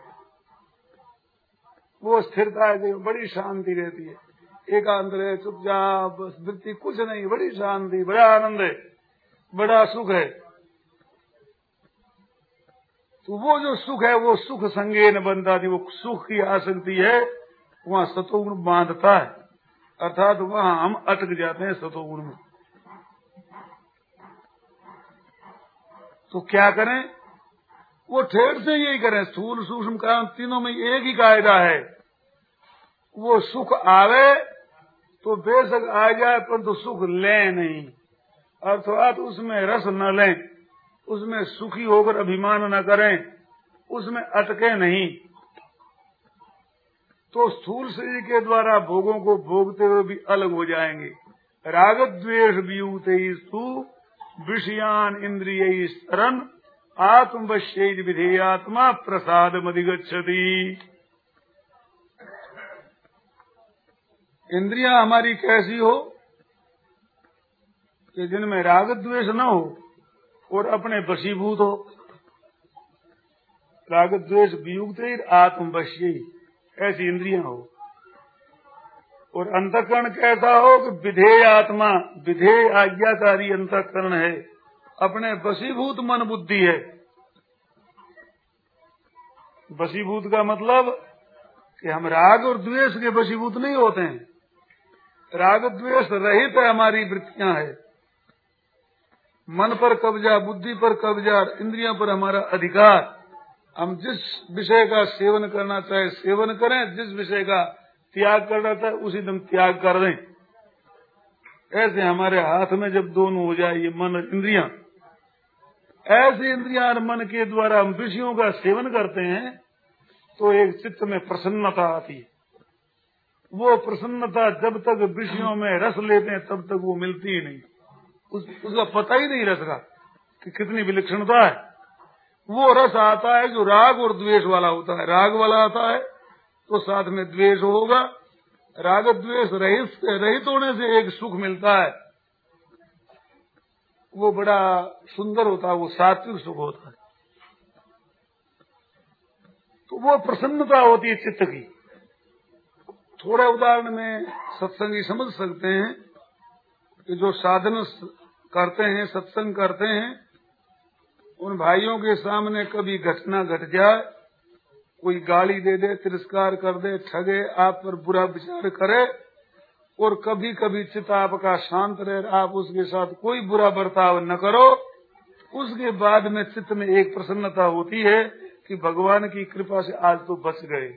Speaker 1: वो स्थिरता है, बड़ी शांति रहती है, एकांत रहे, चुपचाप, बस वृत्ति कुछ नहीं, बड़ी शांति, बड़ा आनंद है, बड़ा सुख है। तो वो जो सुख है, वो सुख संगे न बनता थी, वो सुख की आसक्ति है, वहाँ सतोगुण बांधता है, अर्थात वहाँ हम अटक जाते हैं सतोगुण में। तो क्या करें? वो ठेठ से यही करें, स्थूल सूक्ष्म कारण तीनों में एक ही कायदा है। वो सुख आवे तो बेशक आ जाए, परंतु सुख लें नहीं, अर्थात उसमें रस न लें, उसमें सुखी होकर अभिमान न करें, उसमें अटके नहीं। तो स्थूल शरीर के द्वारा भोगों को भोगते हुए भी अलग हो जाएंगे। राग द्वेष वियुक्तैस्तु विषयान इंद्रिय शरण आत्मवश्यैर् विधेयात्मा प्रसादमधिगच्छति। इंद्रियां हमारी कैसी हो कि जिनमें राग द्वेष न हो और अपने वशीभूत हो। राग द्वेष वियुक्तैर् आत्मवश्यै, ऐसी इंद्रियां हो। और अंतःकरण कैसा हो कि विधेय आत्मा, विधेय आज्ञाकारी अंतःकरण है, अपने वशीभूत मन बुद्धि है। वशीभूत का मतलब कि हम राग और द्वेष के वशीभूत नहीं होते हैं, राग द्वेष रहित है, हमारी वृत्तियां है। मन पर कब्जा, बुद्धि पर कब्जा, इंद्रियों पर हमारा अधिकार। हम जिस विषय का सेवन करना चाहे सेवन करें, जिस विषय का त्याग करना चाहे उसी दिन त्याग कर दें। ऐसे हमारे हाथ में जब दोनों हो जाए, ये मन और इंद्रियां, ऐसी इंद्रियां और मन के द्वारा हम विषयों का सेवन करते हैं, तो एक चित्त में प्रसन्नता आती है। वो प्रसन्नता जब तक विषयों में रस लेते हैं तब तक वो मिलती ही नहीं, उसका पता ही नहीं रस का कि कितनी विलक्षणता है। वो रस आता है जो राग और द्वेष वाला होता है। राग वाला आता है तो साथ में द्वेष होगा। राग द्वेष रहित होने से एक सुख मिलता है, वो बड़ा सुंदर होता है, वो सात्विक सुख होता है। तो वो प्रसन्नता होती है चित्त की। थोड़े उदाहरण में सत्संगी समझ सकते हैं कि जो साधन करते हैं, सत्संग करते हैं, उन भाइयों के सामने कभी घटना घट जाए, कोई गाली दे दे, तिरस्कार कर दे, ठगे, आप पर बुरा विचार करे, और कभी कभी चित्त आपका शांत रहे, आप उसके साथ कोई बुरा बर्ताव न करो, उसके बाद में चित्त में एक प्रसन्नता होती है कि भगवान की कृपा से आज तो बच गए।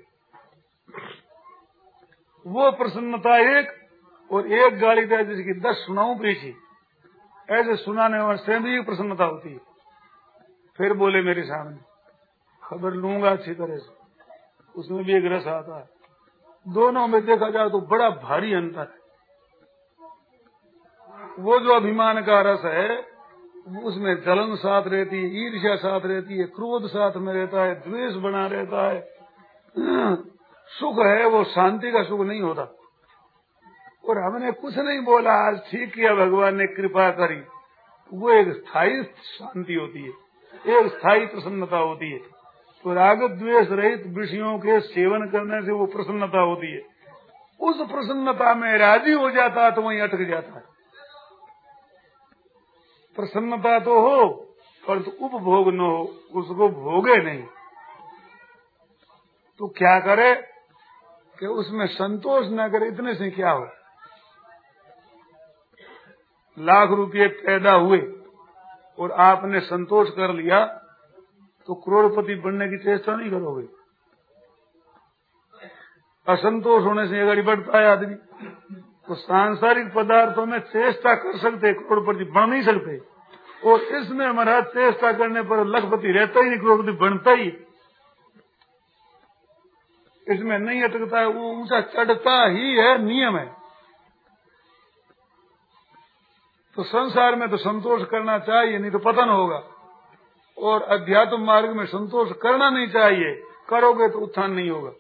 Speaker 1: वो प्रसन्नता एक, और एक गाली दे जिसकी 10 सुनाऊं पीछे, ऐसे सुनाने वाले भी एक प्रसन्नता होती है। फिर बोले मेरे सामने, खबर लूंगा अच्छी तरह से, उसमें भी एक रस आता है। दोनों में देखा जाए तो बड़ा भारी अंतर है। वो जो अभिमान का रस है, उसमें जलन साथ रहती है, ईर्ष्या साथ रहती है, क्रोध साथ में रहता है, द्वेष बना रहता है। सुख है वो शांति का सुख नहीं होता। और हमने कुछ नहीं बोला, आज ठीक किया, भगवान ने कृपा करी, वो एक स्थायी शांति होती है, एक स्थायी प्रसन्नता होती है। तो राग द्वेष रहित विषयों के सेवन करने से वो प्रसन्नता होती है। उस प्रसन्नता में राजी हो जाता है तो वहीं अटक जाता है। प्रसन्नता तो हो परंतु उपभोग न हो, उसको भोगे नहीं। तो क्या करे कि उसमें संतोष न करे, इतने से क्या हो। लाख रुपये पैदा हुए और आपने संतोष कर लिया तो करोड़पति बनने की चेष्टा नहीं करोगे। असंतोष होने से अगर बढ़ता है आदमी, तो सांसारिक पदार्थों में चेष्टा कर सकते, करोड़पति बन नहीं सकते। और इसमें हमारा चेष्टा करने पर लखपति रहता ही नहीं, करोड़पति बनता ही। इसमें नहीं अटकता है, वो ऊंचा चढ़ता ही है, नियम है। तो संसार में तो संतोष करना चाहिए, नहीं तो पतन होगा। और अध्यात्म मार्ग में संतोष करना नहीं चाहिए, करोगे तो उत्थान नहीं होगा।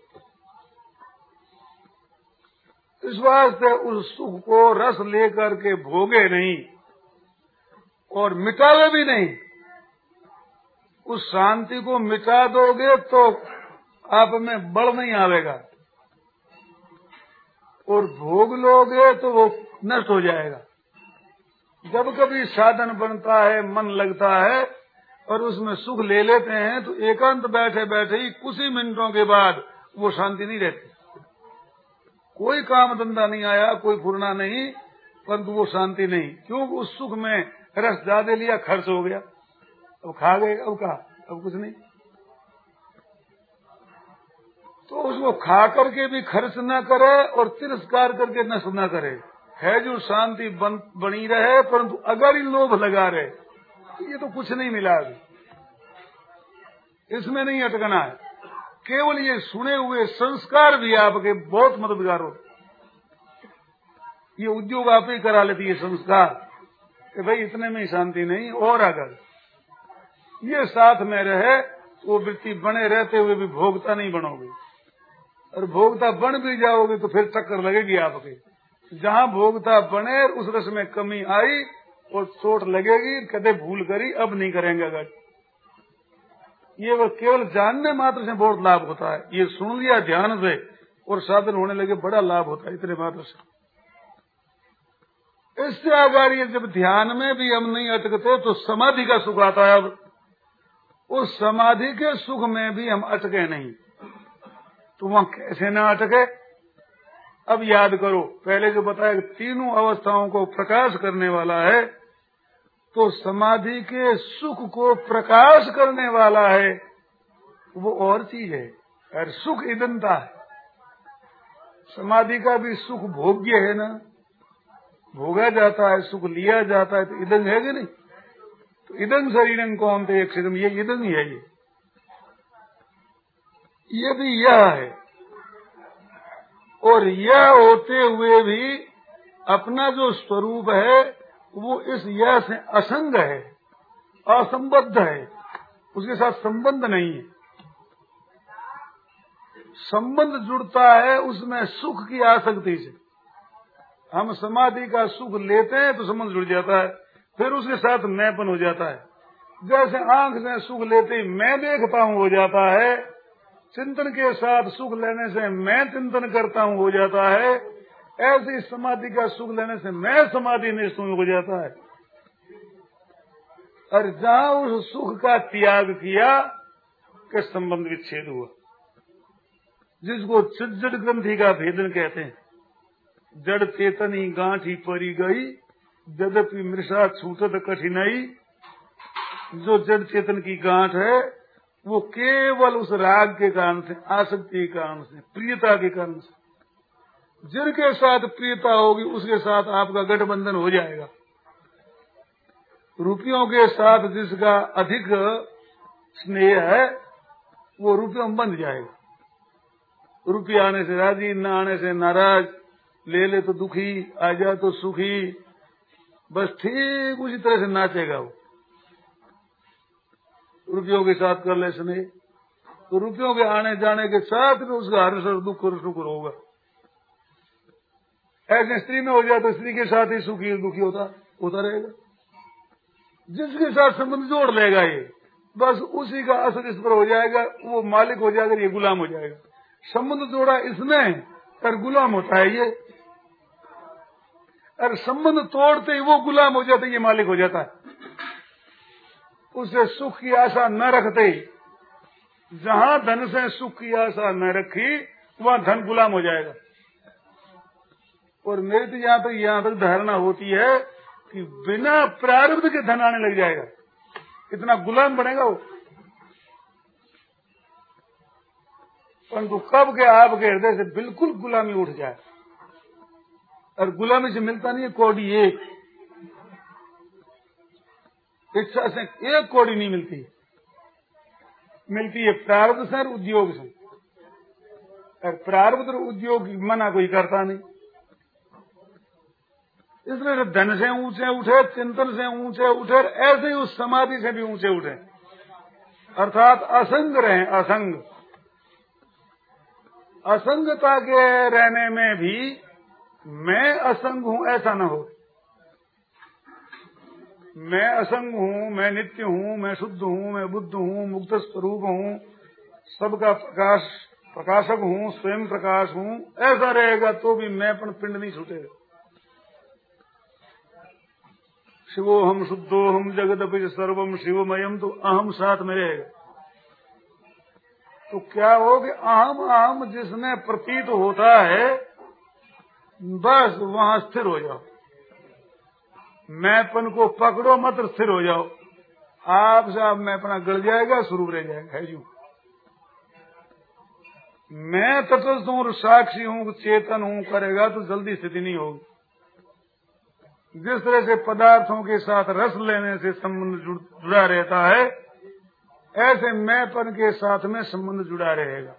Speaker 1: इस वास्ते उस सुख को रस लेकर के भोगे नहीं और मिटावे भी नहीं। उस शांति को मिटा दोगे तो आप में बल नहीं आवेगा, और भोग लोगे तो वो नष्ट हो जाएगा। जब कभी साधन बनता है, मन लगता है और उसमें सुख ले लेते हैं, तो एकांत बैठे बैठे ही कुछ ही मिनटों के बाद वो शांति नहीं रहती। कोई काम धंधा नहीं आया, कोई फुरना नहीं, परंतु वो शांति नहीं। क्यों? उस सुख में रस ज्यादा लिया, खर्च हो गया, अब खा गए, अब कहा, अब कुछ नहीं। तो उसको खा करके भी खर्च न करे और तिरस्कार करके नष्ट न करे। है जो शांति बनी रहे, परंतु अगर ही लोभ लगा रहे, ये तो कुछ नहीं मिला अभी, इसमें नहीं अटकना है। केवल ये सुने हुए संस्कार भी आपके बहुत मददगार हो। ये उद्योग आप ही करा लेती है संस्कार कि भाई इतने में ही शांति नहीं, और अगर ये साथ में रहे तो वृत्ति बने रहते हुए भी भोगता नहीं बनोगे, और भोगता बन भी जाओगे तो फिर चक्कर लगेगी आपके। जहाँ भोगता बने उस रस में कमी आई और चोट लगेगी, कदे भूल करी, अब नहीं करेंगे। अगर ये वो केवल जानने मात्र से बहुत लाभ होता है, ये सुन लिया ध्यान से और साधन होने लगे, बड़ा लाभ होता है इतने मात्र से। इससे अगर ये जब ध्यान में भी हम नहीं अटकते तो समाधि का सुख आता है। अब उस समाधि के सुख में भी हम अटके नहीं, तो वहां कैसे ना अटके? अब याद करो, पहले जो बताया तीनों अवस्थाओं को प्रकाश करने वाला है, तो समाधि के सुख को प्रकाश करने वाला है वो और चीज है। और सुख इदंता है। समाधि का भी सुख भोग्य है ना, भोगा जाता है, सुख लिया जाता है, तो इदंग है कि नहीं? तो इदंग शरीरंग कौन थे एक सिद्धम, ये इदंग ही है। ये भी यह है, और यह होते हुए भी अपना जो स्वरूप है वो इस यह से असंग है, असंबद्ध है, उसके साथ संबंध नहीं है। संबंध जुड़ता है उसमें सुख की आसक्ति से। हम समाधि का सुख लेते हैं तो संबंध जुड़ जाता है, फिर उसके साथ मैंपन हो जाता है। जैसे आंख से सुख लेते ही मैं देखता हूं हो जाता है, चिंतन के साथ सुख लेने से मैं चिंतन करता हूं हो जाता है, ऐसे ही समाधि का सुख लेने से मैं समाधि निष्ठ हो जाता है। और जहां उस सुख का त्याग किया कि संबंध विच्छेद हुआ, जिसको चिज्जड़ ग्रंथि का भेदन कहते हैं। जड़ चेतन ही गांठ ही परी गई, यद्यपि मृषा छूटत कठिनाई। जो जड़ चेतन की गांठ है वो केवल उस राग के कारण से, आसक्ति के कारण से, प्रियता के कारण से, जिनके साथ प्रियता होगी उसके साथ आपका गठबंधन हो जाएगा। रुपयों के साथ जिसका अधिक स्नेह है वो रुपयों में बंध जाएगा। रुपया आने से राजी, न आने से नाराज, ले ले तो दुखी, आ जा तो सुखी, बस ठीक उसी तरह से नाचेगा वो। रुपयों के साथ कर ले स्नेह तो रुपयों के आने जाने के साथ में उसका हर्ष और दुख और सुख होगा। ऐसे स्त्री में हो जाए तो स्त्री के साथ ही सुखी दुखी होता रहेगा। जिसके साथ संबंध जोड़ लेगा ये, बस उसी का असर इस पर हो जाएगा, वो मालिक हो जाएगा, ये गुलाम हो जाएगा। संबंध जोड़ा इसने पर गुलाम होता है ये, और संबंध तोड़ते ही वो गुलाम हो जाता है, ये मालिक हो जाता है। उसे सुख की आशा न रखते ही, जहां धन से सुख की आशा न रखी वहां धन गुलाम हो जाएगा। और मेरी तो यहां तक धारणा होती है कि बिना प्रारब्ध के धन आने लग जाएगा, इतना गुलाम बनेगा वो। परंतु कब के आपके हृदय से बिल्कुल गुलामी उठ जाए, और गुलामी से मिलता नहीं है कौड़ी एक, इच्छा से एक कौड़ी नहीं मिलती, मिलती है प्रारब्ध से और उद्योग से। प्रारब्ध उद्योग मना कोई करता नहीं। इसलिए धन से ऊंचे उठे, चिंतन से ऊंचे उठे, ऐसे ही उस समाधि से भी ऊंचे उठे, अर्थात असंग रहे। असंगता के रहने में भी मैं असंग हूं ऐसा न हो। मैं असंग हूं, मैं नित्य हूं, मैं शुद्ध हूं, मैं बुद्ध हूं, मुक्त स्वरूप हूं, सबका प्रकाशक हूं, स्वयं प्रकाश हूं, ऐसा रहेगा तो भी मैंपन पिंड नहीं छूटेगा। शिवोहम शुद्धोहम जगदपि सर्वम शिवमयम, तो अहम साथ में रहेगा। तो क्या हो कि अहम अहम जिसमें प्रतीत होता है बस वहां स्थिर हो जाओ। मैंपन को पकड़ो मत, स्थिर हो जाओ। आप साहब मैं अपना गड़ जाएगा, स्वरूप रह जाएगा। है यूं मैं तटस्थ हूं, साक्षी हूं, चेतन हूं करेगा तो जल्दी स्थिति नहीं होगी। जिस तरह से पदार्थों के साथ रस लेने से संबंध जुड़ा रहता है, ऐसे मैंपन के साथ में संबंध जुड़ा रहेगा।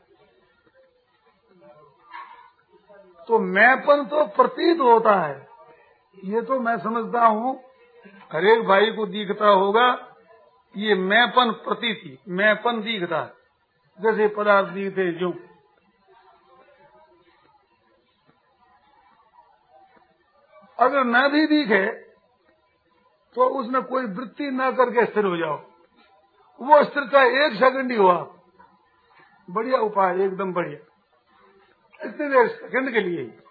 Speaker 1: तो मैंपन तो प्रतीत होता है, ये तो मैं समझता हूं हरेक भाई को दिखता होगा। ये मैंपन प्रतीति, मैंपन दिखता है, जैसे पदार्थ दिखते जो। अगर न भी दिखे तो उसमें कोई वृत्ति न करके स्थिर हो जाओ। वो स्थिरता 1 सेकंड ही हुआ, बढ़िया उपाय, एकदम बढ़िया। इतने देर सेकंड के लिए ही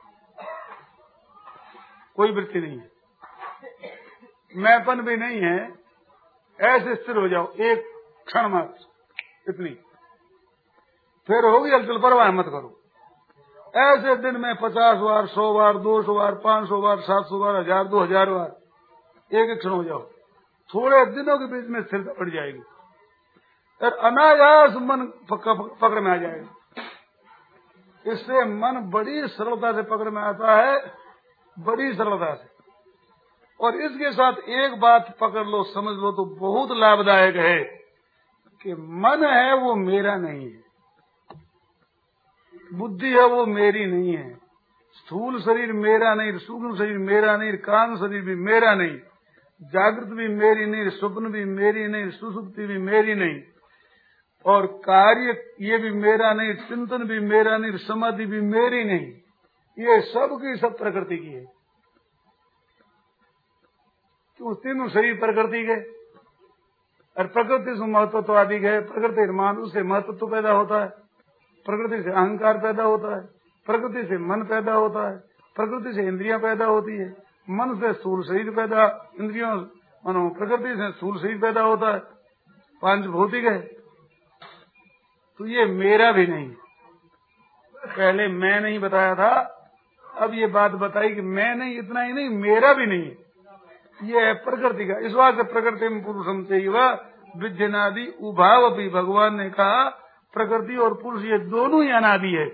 Speaker 1: कोई वृत्ति नहीं है, मैंपन भी नहीं है, ऐसे स्थिर हो जाओ 1 क्षण मात्र, इतनी फिर होगी हलचल, परवाह मत करो। ऐसे दिन में 50 बार, 100 बार, 200 बार, 500 बार, 700 बार, 1000, 2000 बार, एक क्षण हो जाओ। थोड़े दिनों के बीच में स्थिरता पड़ जाएगी और अनायास मन पकड़ में आ जाएगा। इससे मन बड़ी सरलता से पकड़ में आता है, बड़ी सरलता से। और इसके साथ एक बात पकड़ लो, समझ लो तो बहुत लाभदायक है कि मन है वो मेरा नहीं है, बुद्धि है वो मेरी नहीं है, स्थूल शरीर मेरा नहीं, सूक्ष्म शरीर मेरा नहीं, कारण शरीर भी मेरा नहीं, जागृत भी मेरी नहीं, स्वप्न भी मेरी नहीं, सुसुप्ति भी मेरी नहीं, और कार्य ये भी मेरा नहीं, चिंतन भी मेरा नहीं, समाधि भी मेरी नहीं। ये सब की सब प्रकृति की है। क्यों? तीनों शरीर प्रकृति के, और प्रकृति से महत्व अधिक है। प्रकृति मान से महत्व पैदा होता है, प्रकृति से अहंकार पैदा होता है, प्रकृति से मन पैदा होता है, प्रकृति से इंद्रियां पैदा होती है, मन से स्थूल शरीर पैदा, इंद्रियों मनो प्रकृति से स्थूल शरीर पैदा होता है, 5 भौतिक है। तो ये मेरा भी नहीं, पहले मैं नहीं बताया था, अब ये बात बताई कि मैं नहीं, इतना ही नहीं मेरा भी नहीं, ये है प्रकृति का। इस बात से प्रकृति में पुरुषम से विद्यनादि उभाव भी भगवान ने कहा, प्रकृति और पुरुष ये दोनों ही अनादि है।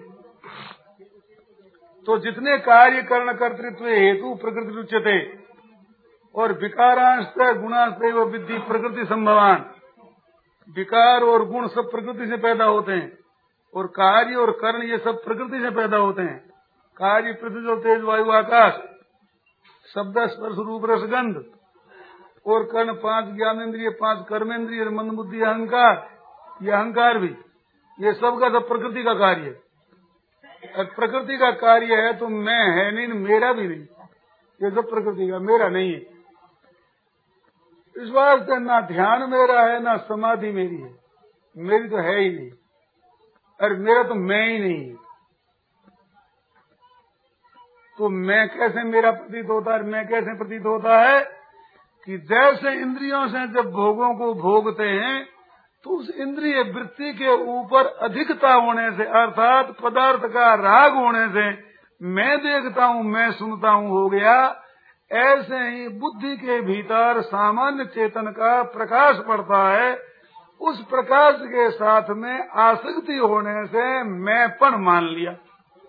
Speaker 1: तो जितने कार्य करण कर्तृत्व हेतु प्रकृति उच्यते, और विकारांश गुणांश व विद्धि प्रकृति संभवान, विकार और गुण सब प्रकृति से पैदा होते हैं, और कार्य और कर्ण ये सब प्रकृति से पैदा होते हैं। कार्य पृथ्वी और तेज वायु आकाश, शब्द स्पर्श रूप रसगंध, और कर्ण 5 ज्ञानेन्द्रिय, 5 कर्मेंद्रिय, मन बुद्धि अहंकार, ये अहंकार भी, ये सब का सब प्रकृति का कार्य है। और प्रकृति का कार्य है तो मैं है नहीं, मेरा भी नहीं, ये सब प्रकृति का, मेरा नहीं है। इस वास्ते ना ध्यान मेरा है ना समाधि मेरी है, मेरी तो है ही नहीं, और मेरा तो मैं ही नहीं है। तो मैं कैसे मेरा प्रतीत होता है? मैं कैसे प्रतीत होता है कि जैसे इंद्रियों से जब भोगों को भोगते हैं तो उस इंद्रिय वृत्ति के ऊपर अधिकता होने से, अर्थात पदार्थ का राग होने से मैं देखता हूँ, मैं सुनता हूँ हो गया। ऐसे ही बुद्धि के भीतर सामान्य चेतन का प्रकाश पड़ता है, उस प्रकाश के साथ में आसक्ति होने से मैंपन मान लिया।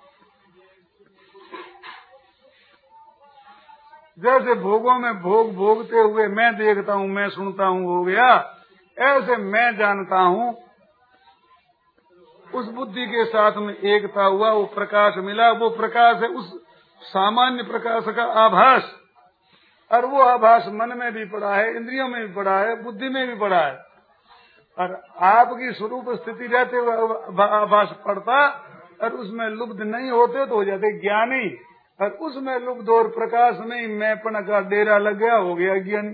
Speaker 1: जैसे भोगों में भोग भोगते हुए मैं देखता हूँ, मैं सुनता हूँ हो गया, ऐसे मैं जानता हूँ उस बुद्धि के साथ में एकता हुआ, वो प्रकाश मिला। वो प्रकाश है उस सामान्य प्रकाश का आभास, और वो आभास मन में भी पड़ा है, इंद्रियों में भी पड़ा है, बुद्धि में भी पड़ा है। और आपकी स्वरूप स्थिति रहते हुए आभास पड़ता और उसमें लुब्ध नहीं होते तो हो जाते ज्ञानी, और उसमें लुब्ध और प्रकाश में ही मैंपन का डेरा लग गया, हो गया ज्ञानी।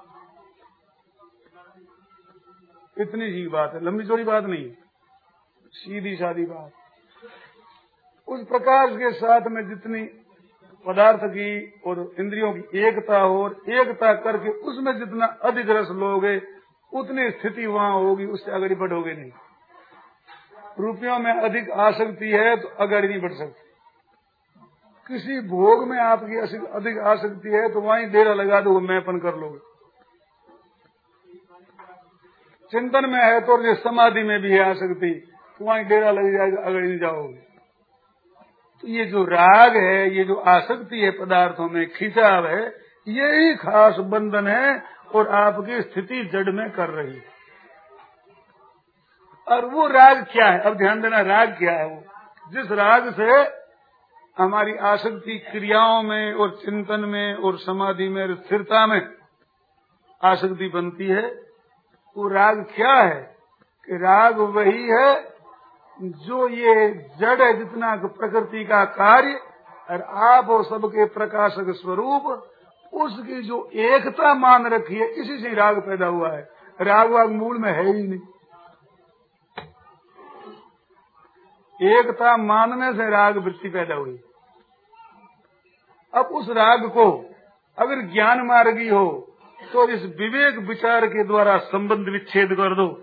Speaker 1: इतनी ही बात है, लंबी चौड़ी बात नहीं, सीधी सादी बात। उस प्रकाश के साथ में जितनी पदार्थ की और इंद्रियों की एकता हो, और एकता करके उसमें जितना अधिक रस लोगे उतनी स्थिति वहां होगी, उससे आगे बढ़ोगे नहीं। रुपयों में अधिक आसक्ति है तो आगे नहीं बढ़ सकते। किसी भोग में आपकी अधिक आसक्ति है तो वहीं डेरा लगा दो, मैंपन कर लोगे। चिंतन में है तो समाधि में भी है आसक्ति, तो वहीं डेरा लग जाएगा, आगे नहीं जाओगे। तो ये जो राग है, ये जो आसक्ति है पदार्थों में, खिंचाव है, यही खास बंधन है और आपकी स्थिति जड़ में कर रही है। और वो राग क्या है, अब ध्यान देना, राग क्या है? वो जिस राग से हमारी आसक्ति क्रियाओं में और चिंतन में और समाधि में और स्थिरता में आसक्ति बनती है, वो राग क्या है? कि राग वही है जो ये जड़ है जितना प्रकृति का कार्य, और आप और सबके प्रकाशक स्वरूप, उसकी जो एकता मान रखी है, इसी से राग पैदा हुआ है। राग वाग मूल में है ही नहीं। एकता मानने से राग वृत्ति पैदा हुई। अब उस राग को अगर ज्ञान मार्गी हो तो इस विवेक विचार के द्वारा संबंध विच्छेद कर दो,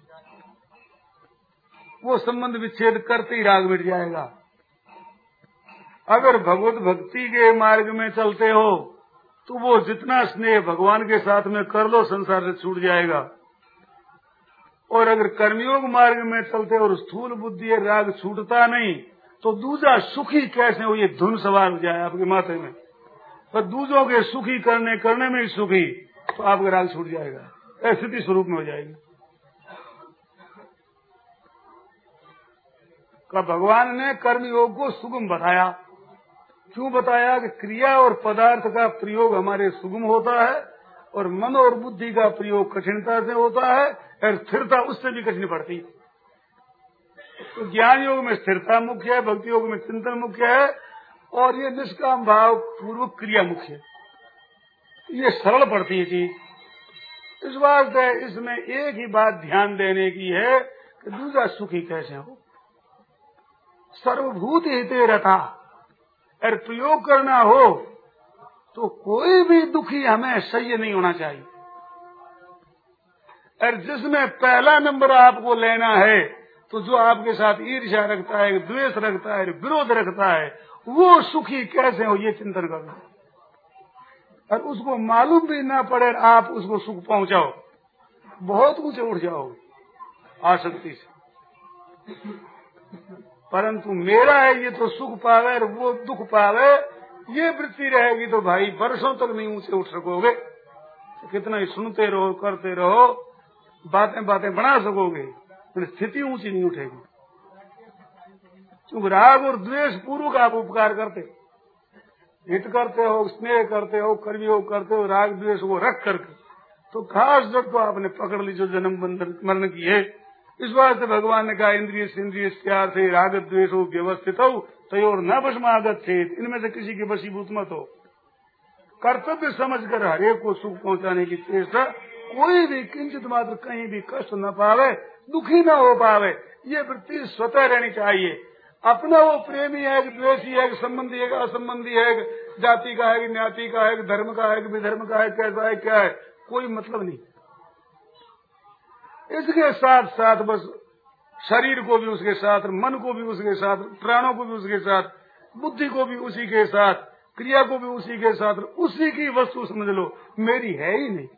Speaker 1: वो संबंध विच्छेद करते ही राग मिट जाएगा। अगर भगवत भक्ति के मार्ग में चलते हो तो वो जितना स्नेह भगवान के साथ में कर लो, संसार से छूट जाएगा। और अगर कर्मयोग मार्ग में चलते और स्थूल बुद्धि है, राग छूटता नहीं, तो दूजा सुखी कैसे हो, ये धुन सवार हो जाए आपके माथे में। पर दूजों के सुखी करने में ही सुखी, तो आपका राग छूट जाएगा, स्थिति स्वरूप में हो जाएगी। का भगवान ने कर्मयोग को सुगम बताया। क्यों बताया? कि क्रिया और पदार्थ का प्रयोग हमारे सुगम होता है और मन और बुद्धि का प्रयोग कठिनता से होता है, और स्थिरता उससे भी कठिन पड़ती। तो ज्ञान योग में स्थिरता मुख्य है, भक्ति योग में चिंतन मुख्य है, और ये निष्काम भाव पूर्वक क्रिया मुख्य है। ये सरल पड़ती है चीज। इस वास्ते इसमें एक ही बात ध्यान देने की है कि दूसरा सुखी कैसे हो। सर्वभूत हिते रथा, और प्रयोग करना हो तो कोई भी दुखी हमें सह्य नहीं होना चाहिए। और जिसमें पहला नंबर आपको लेना है, तो जो आपके साथ ईर्ष्या रखता है, द्वेष रखता है, विरोध रखता है, वो सुखी कैसे हो, ये चिंतन करना। और उसको मालूम भी ना पड़े, आप उसको सुख पहुंचाओ, बहुत ऊंचे उठ जाओगे आसक्ति से। परंतु मेरा है ये तो सुख पावे और वो दुख पावे, ये वृत्ति रहेगी तो भाई वर्षों तक नहीं ऊंचे उठ सकोगे। तो कितना ही सुनते रहो, करते रहो, बातें बना सकोगे, पर स्थिति ऊंची नहीं उठेगी। क्योंकि राग और द्वेष पूर्वक आप उपकार करते, हित करते हो, स्नेह करते हो, कर्मयोग करते हो, राग द्वेष को रख करके, तो खास जड़ को आपने पकड़ ली जो जन्म बंधन मरण की है। इस वास्ते भगवान ने कहा, इंद्रिय प्यार से राग द्वेष हो व्यवस्थित हो, तयोर न वशमागत चेत, इनमें से किसी के वशीभूत मत हो। कर्तव्य समझकर हरेक को सुख पहुंचाने की चेष्टा, कोई भी किंचित मात्र कहीं भी कष्ट न पावे, दुखी न हो पावे, ये वृत्ति स्वतः रहनी चाहिए। अपना वो प्रेमी है कि द्वेषी है कि संबंधी है कि असंबंधी है कि जाति का है कि ज्ञाति का है कि धर्म का है कि विधर्म का है, कैसा है क्या है, कोई मतलब नहीं। इसके साथ साथ बस शरीर को भी उसके साथ, मन को भी उसके साथ, प्राणों को भी उसके साथ, बुद्धि को भी उसी के साथ, क्रिया को भी उसी के साथ, उसी की वस्तु समझ लो, मेरी है ही नहीं।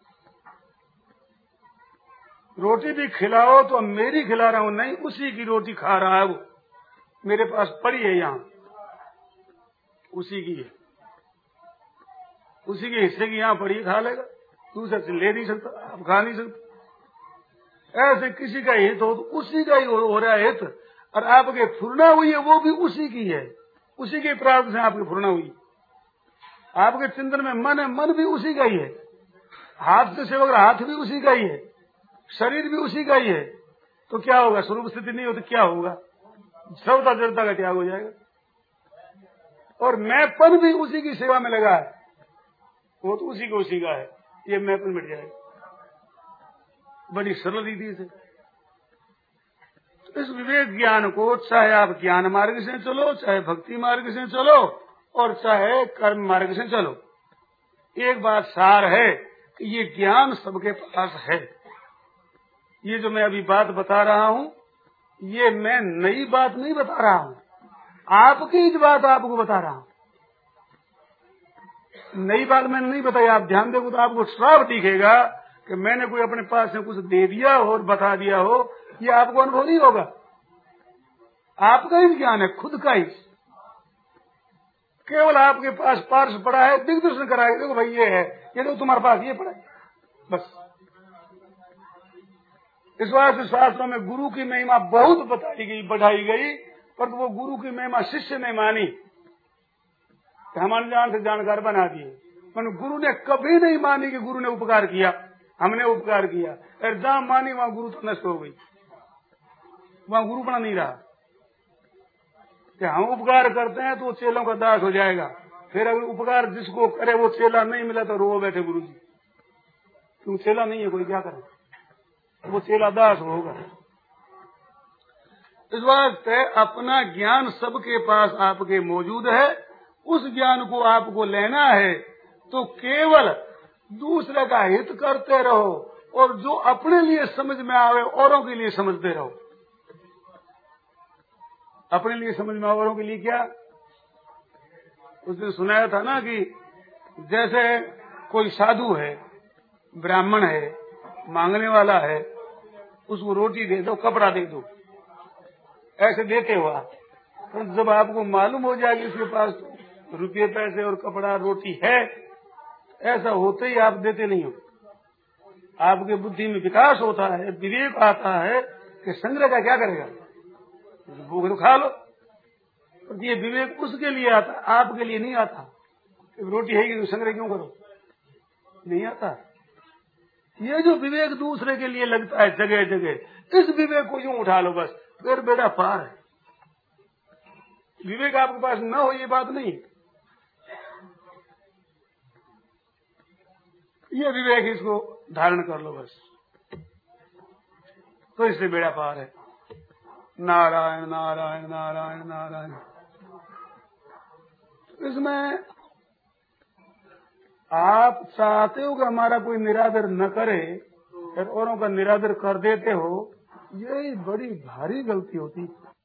Speaker 1: रोटी भी खिलाओ तो मेरी खिला रहा हूं, नहीं, उसी की रोटी खा रहा है, वो मेरे पास पड़ी है, यहाँ उसी की है, उसी के हिस्से की यहाँ पड़ी, खा लेगा, दूसरे से ले नहीं सकता, आप खा नहीं सकते। ऐसे किसी का हित हो तो उसी का ही हो रहा है हित, और आपके फुरना हुई है वो भी उसी की है, उसी के प्राप्त से आपकी फुरना हुई। आपके चिंतन में मन है, मन भी उसी का ही है। हाथ से सेवक हाथ भी उसी का ही है, शरीर भी उसी का ही है। तो क्या होगा? स्वरूप स्थिति नहीं हो तो क्या होगा? सर्वता जड़ता का त्याग हो जाएगा। और मैंपन भी उसी की सेवा में लगा है, वो तो उसी को उसी का है, ये मैंपन मिट जाएगा बड़ी सरल रीति से। तो इस विवेक ज्ञान को चाहे आप ज्ञान मार्ग से चलो, चाहे भक्ति मार्ग से चलो, और चाहे कर्म मार्ग से चलो, एक बात सार है कि ये ज्ञान सबके पास है। ये जो मैं अभी बात बता रहा हूं, ये मैं नई बात नहीं बता रहा हूं, आपकी इस बात आपको बता रहा हूं। नई बात मैंने नहीं बताई, आप ध्यान देखो तो आपको श्राप दिखेगा कि मैंने कोई अपने पास से कुछ दे दिया हो और बता दिया हो, ये आपको अनुभव नहीं होगा। आपका ही ज्ञान है, खुद का ही। केवल आपके पास पार्श पड़ा है, दिग्दर्शन कराएगा, देखो भाई ये है, ये तो तुम्हारे पास ये पड़ा है, बस। इस वास्ते शास्त्रों में गुरु की महिमा बहुत बताई गई, बढ़ाई गई, पर वो गुरु की महिमा शिष्य ने मानी, हम अनजान से जानकार बना दिए। पर गुरु ने कभी नहीं मानी कि गुरु ने उपकार किया, हमने उपकार किया। और जहां मानी वहां गुरु तो नष्ट हो गई, वहां गुरु बना नहीं रहा। कि हम उपकार करते हैं तो वो चेलों का दास हो जाएगा, फिर अगर उपकार जिसको करे वो चेला नहीं मिला तो रो बैठे गुरु जी, क्यों चेला नहीं है कोई, क्या करे, वो चेला दास होगा। इस वास्ते अपना ज्ञान सबके पास आपके मौजूद है, उस ज्ञान को आपको लेना है तो केवल दूसरे का हित करते रहो, और जो अपने लिए समझ में आवे औरों के लिए समझते रहो। अपने लिए समझ में औरों के लिए क्या? उसने सुनाया था ना कि जैसे कोई साधु है, ब्राह्मण है, मांगने वाला है, उसको रोटी दे दो, कपड़ा दे दो, ऐसे देते हो आप। तो जब आपको मालूम हो जाएगी उसके पास रुपये पैसे और कपड़ा रोटी है, ऐसा होते ही आप देते नहीं हो। आपके बुद्धि में विकास होता है, विवेक आता है कि संग्रह का क्या करेगा, भूख तो खा लो। तो ये विवेक उसके लिए आता, आपके लिए नहीं आता। रोटी है कि संग्रह क्यों करो, नहीं आता। ये जो विवेक दूसरे के लिए लगता है जगह जगह, इस विवेक को यूं उठा लो बस, फिर बेटा पार है। विवेक आपके पास न हो ये बात नहीं, ये विवेक इसको धारण कर लो बस, तो इससे बेड़ा पार है। नारायण नारायण नारायण नारायण। इसमें आप चाहते हो कि हमारा कोई निरादर न करे और औरों का निरादर कर देते हो, यही बड़ी भारी गलती होती है।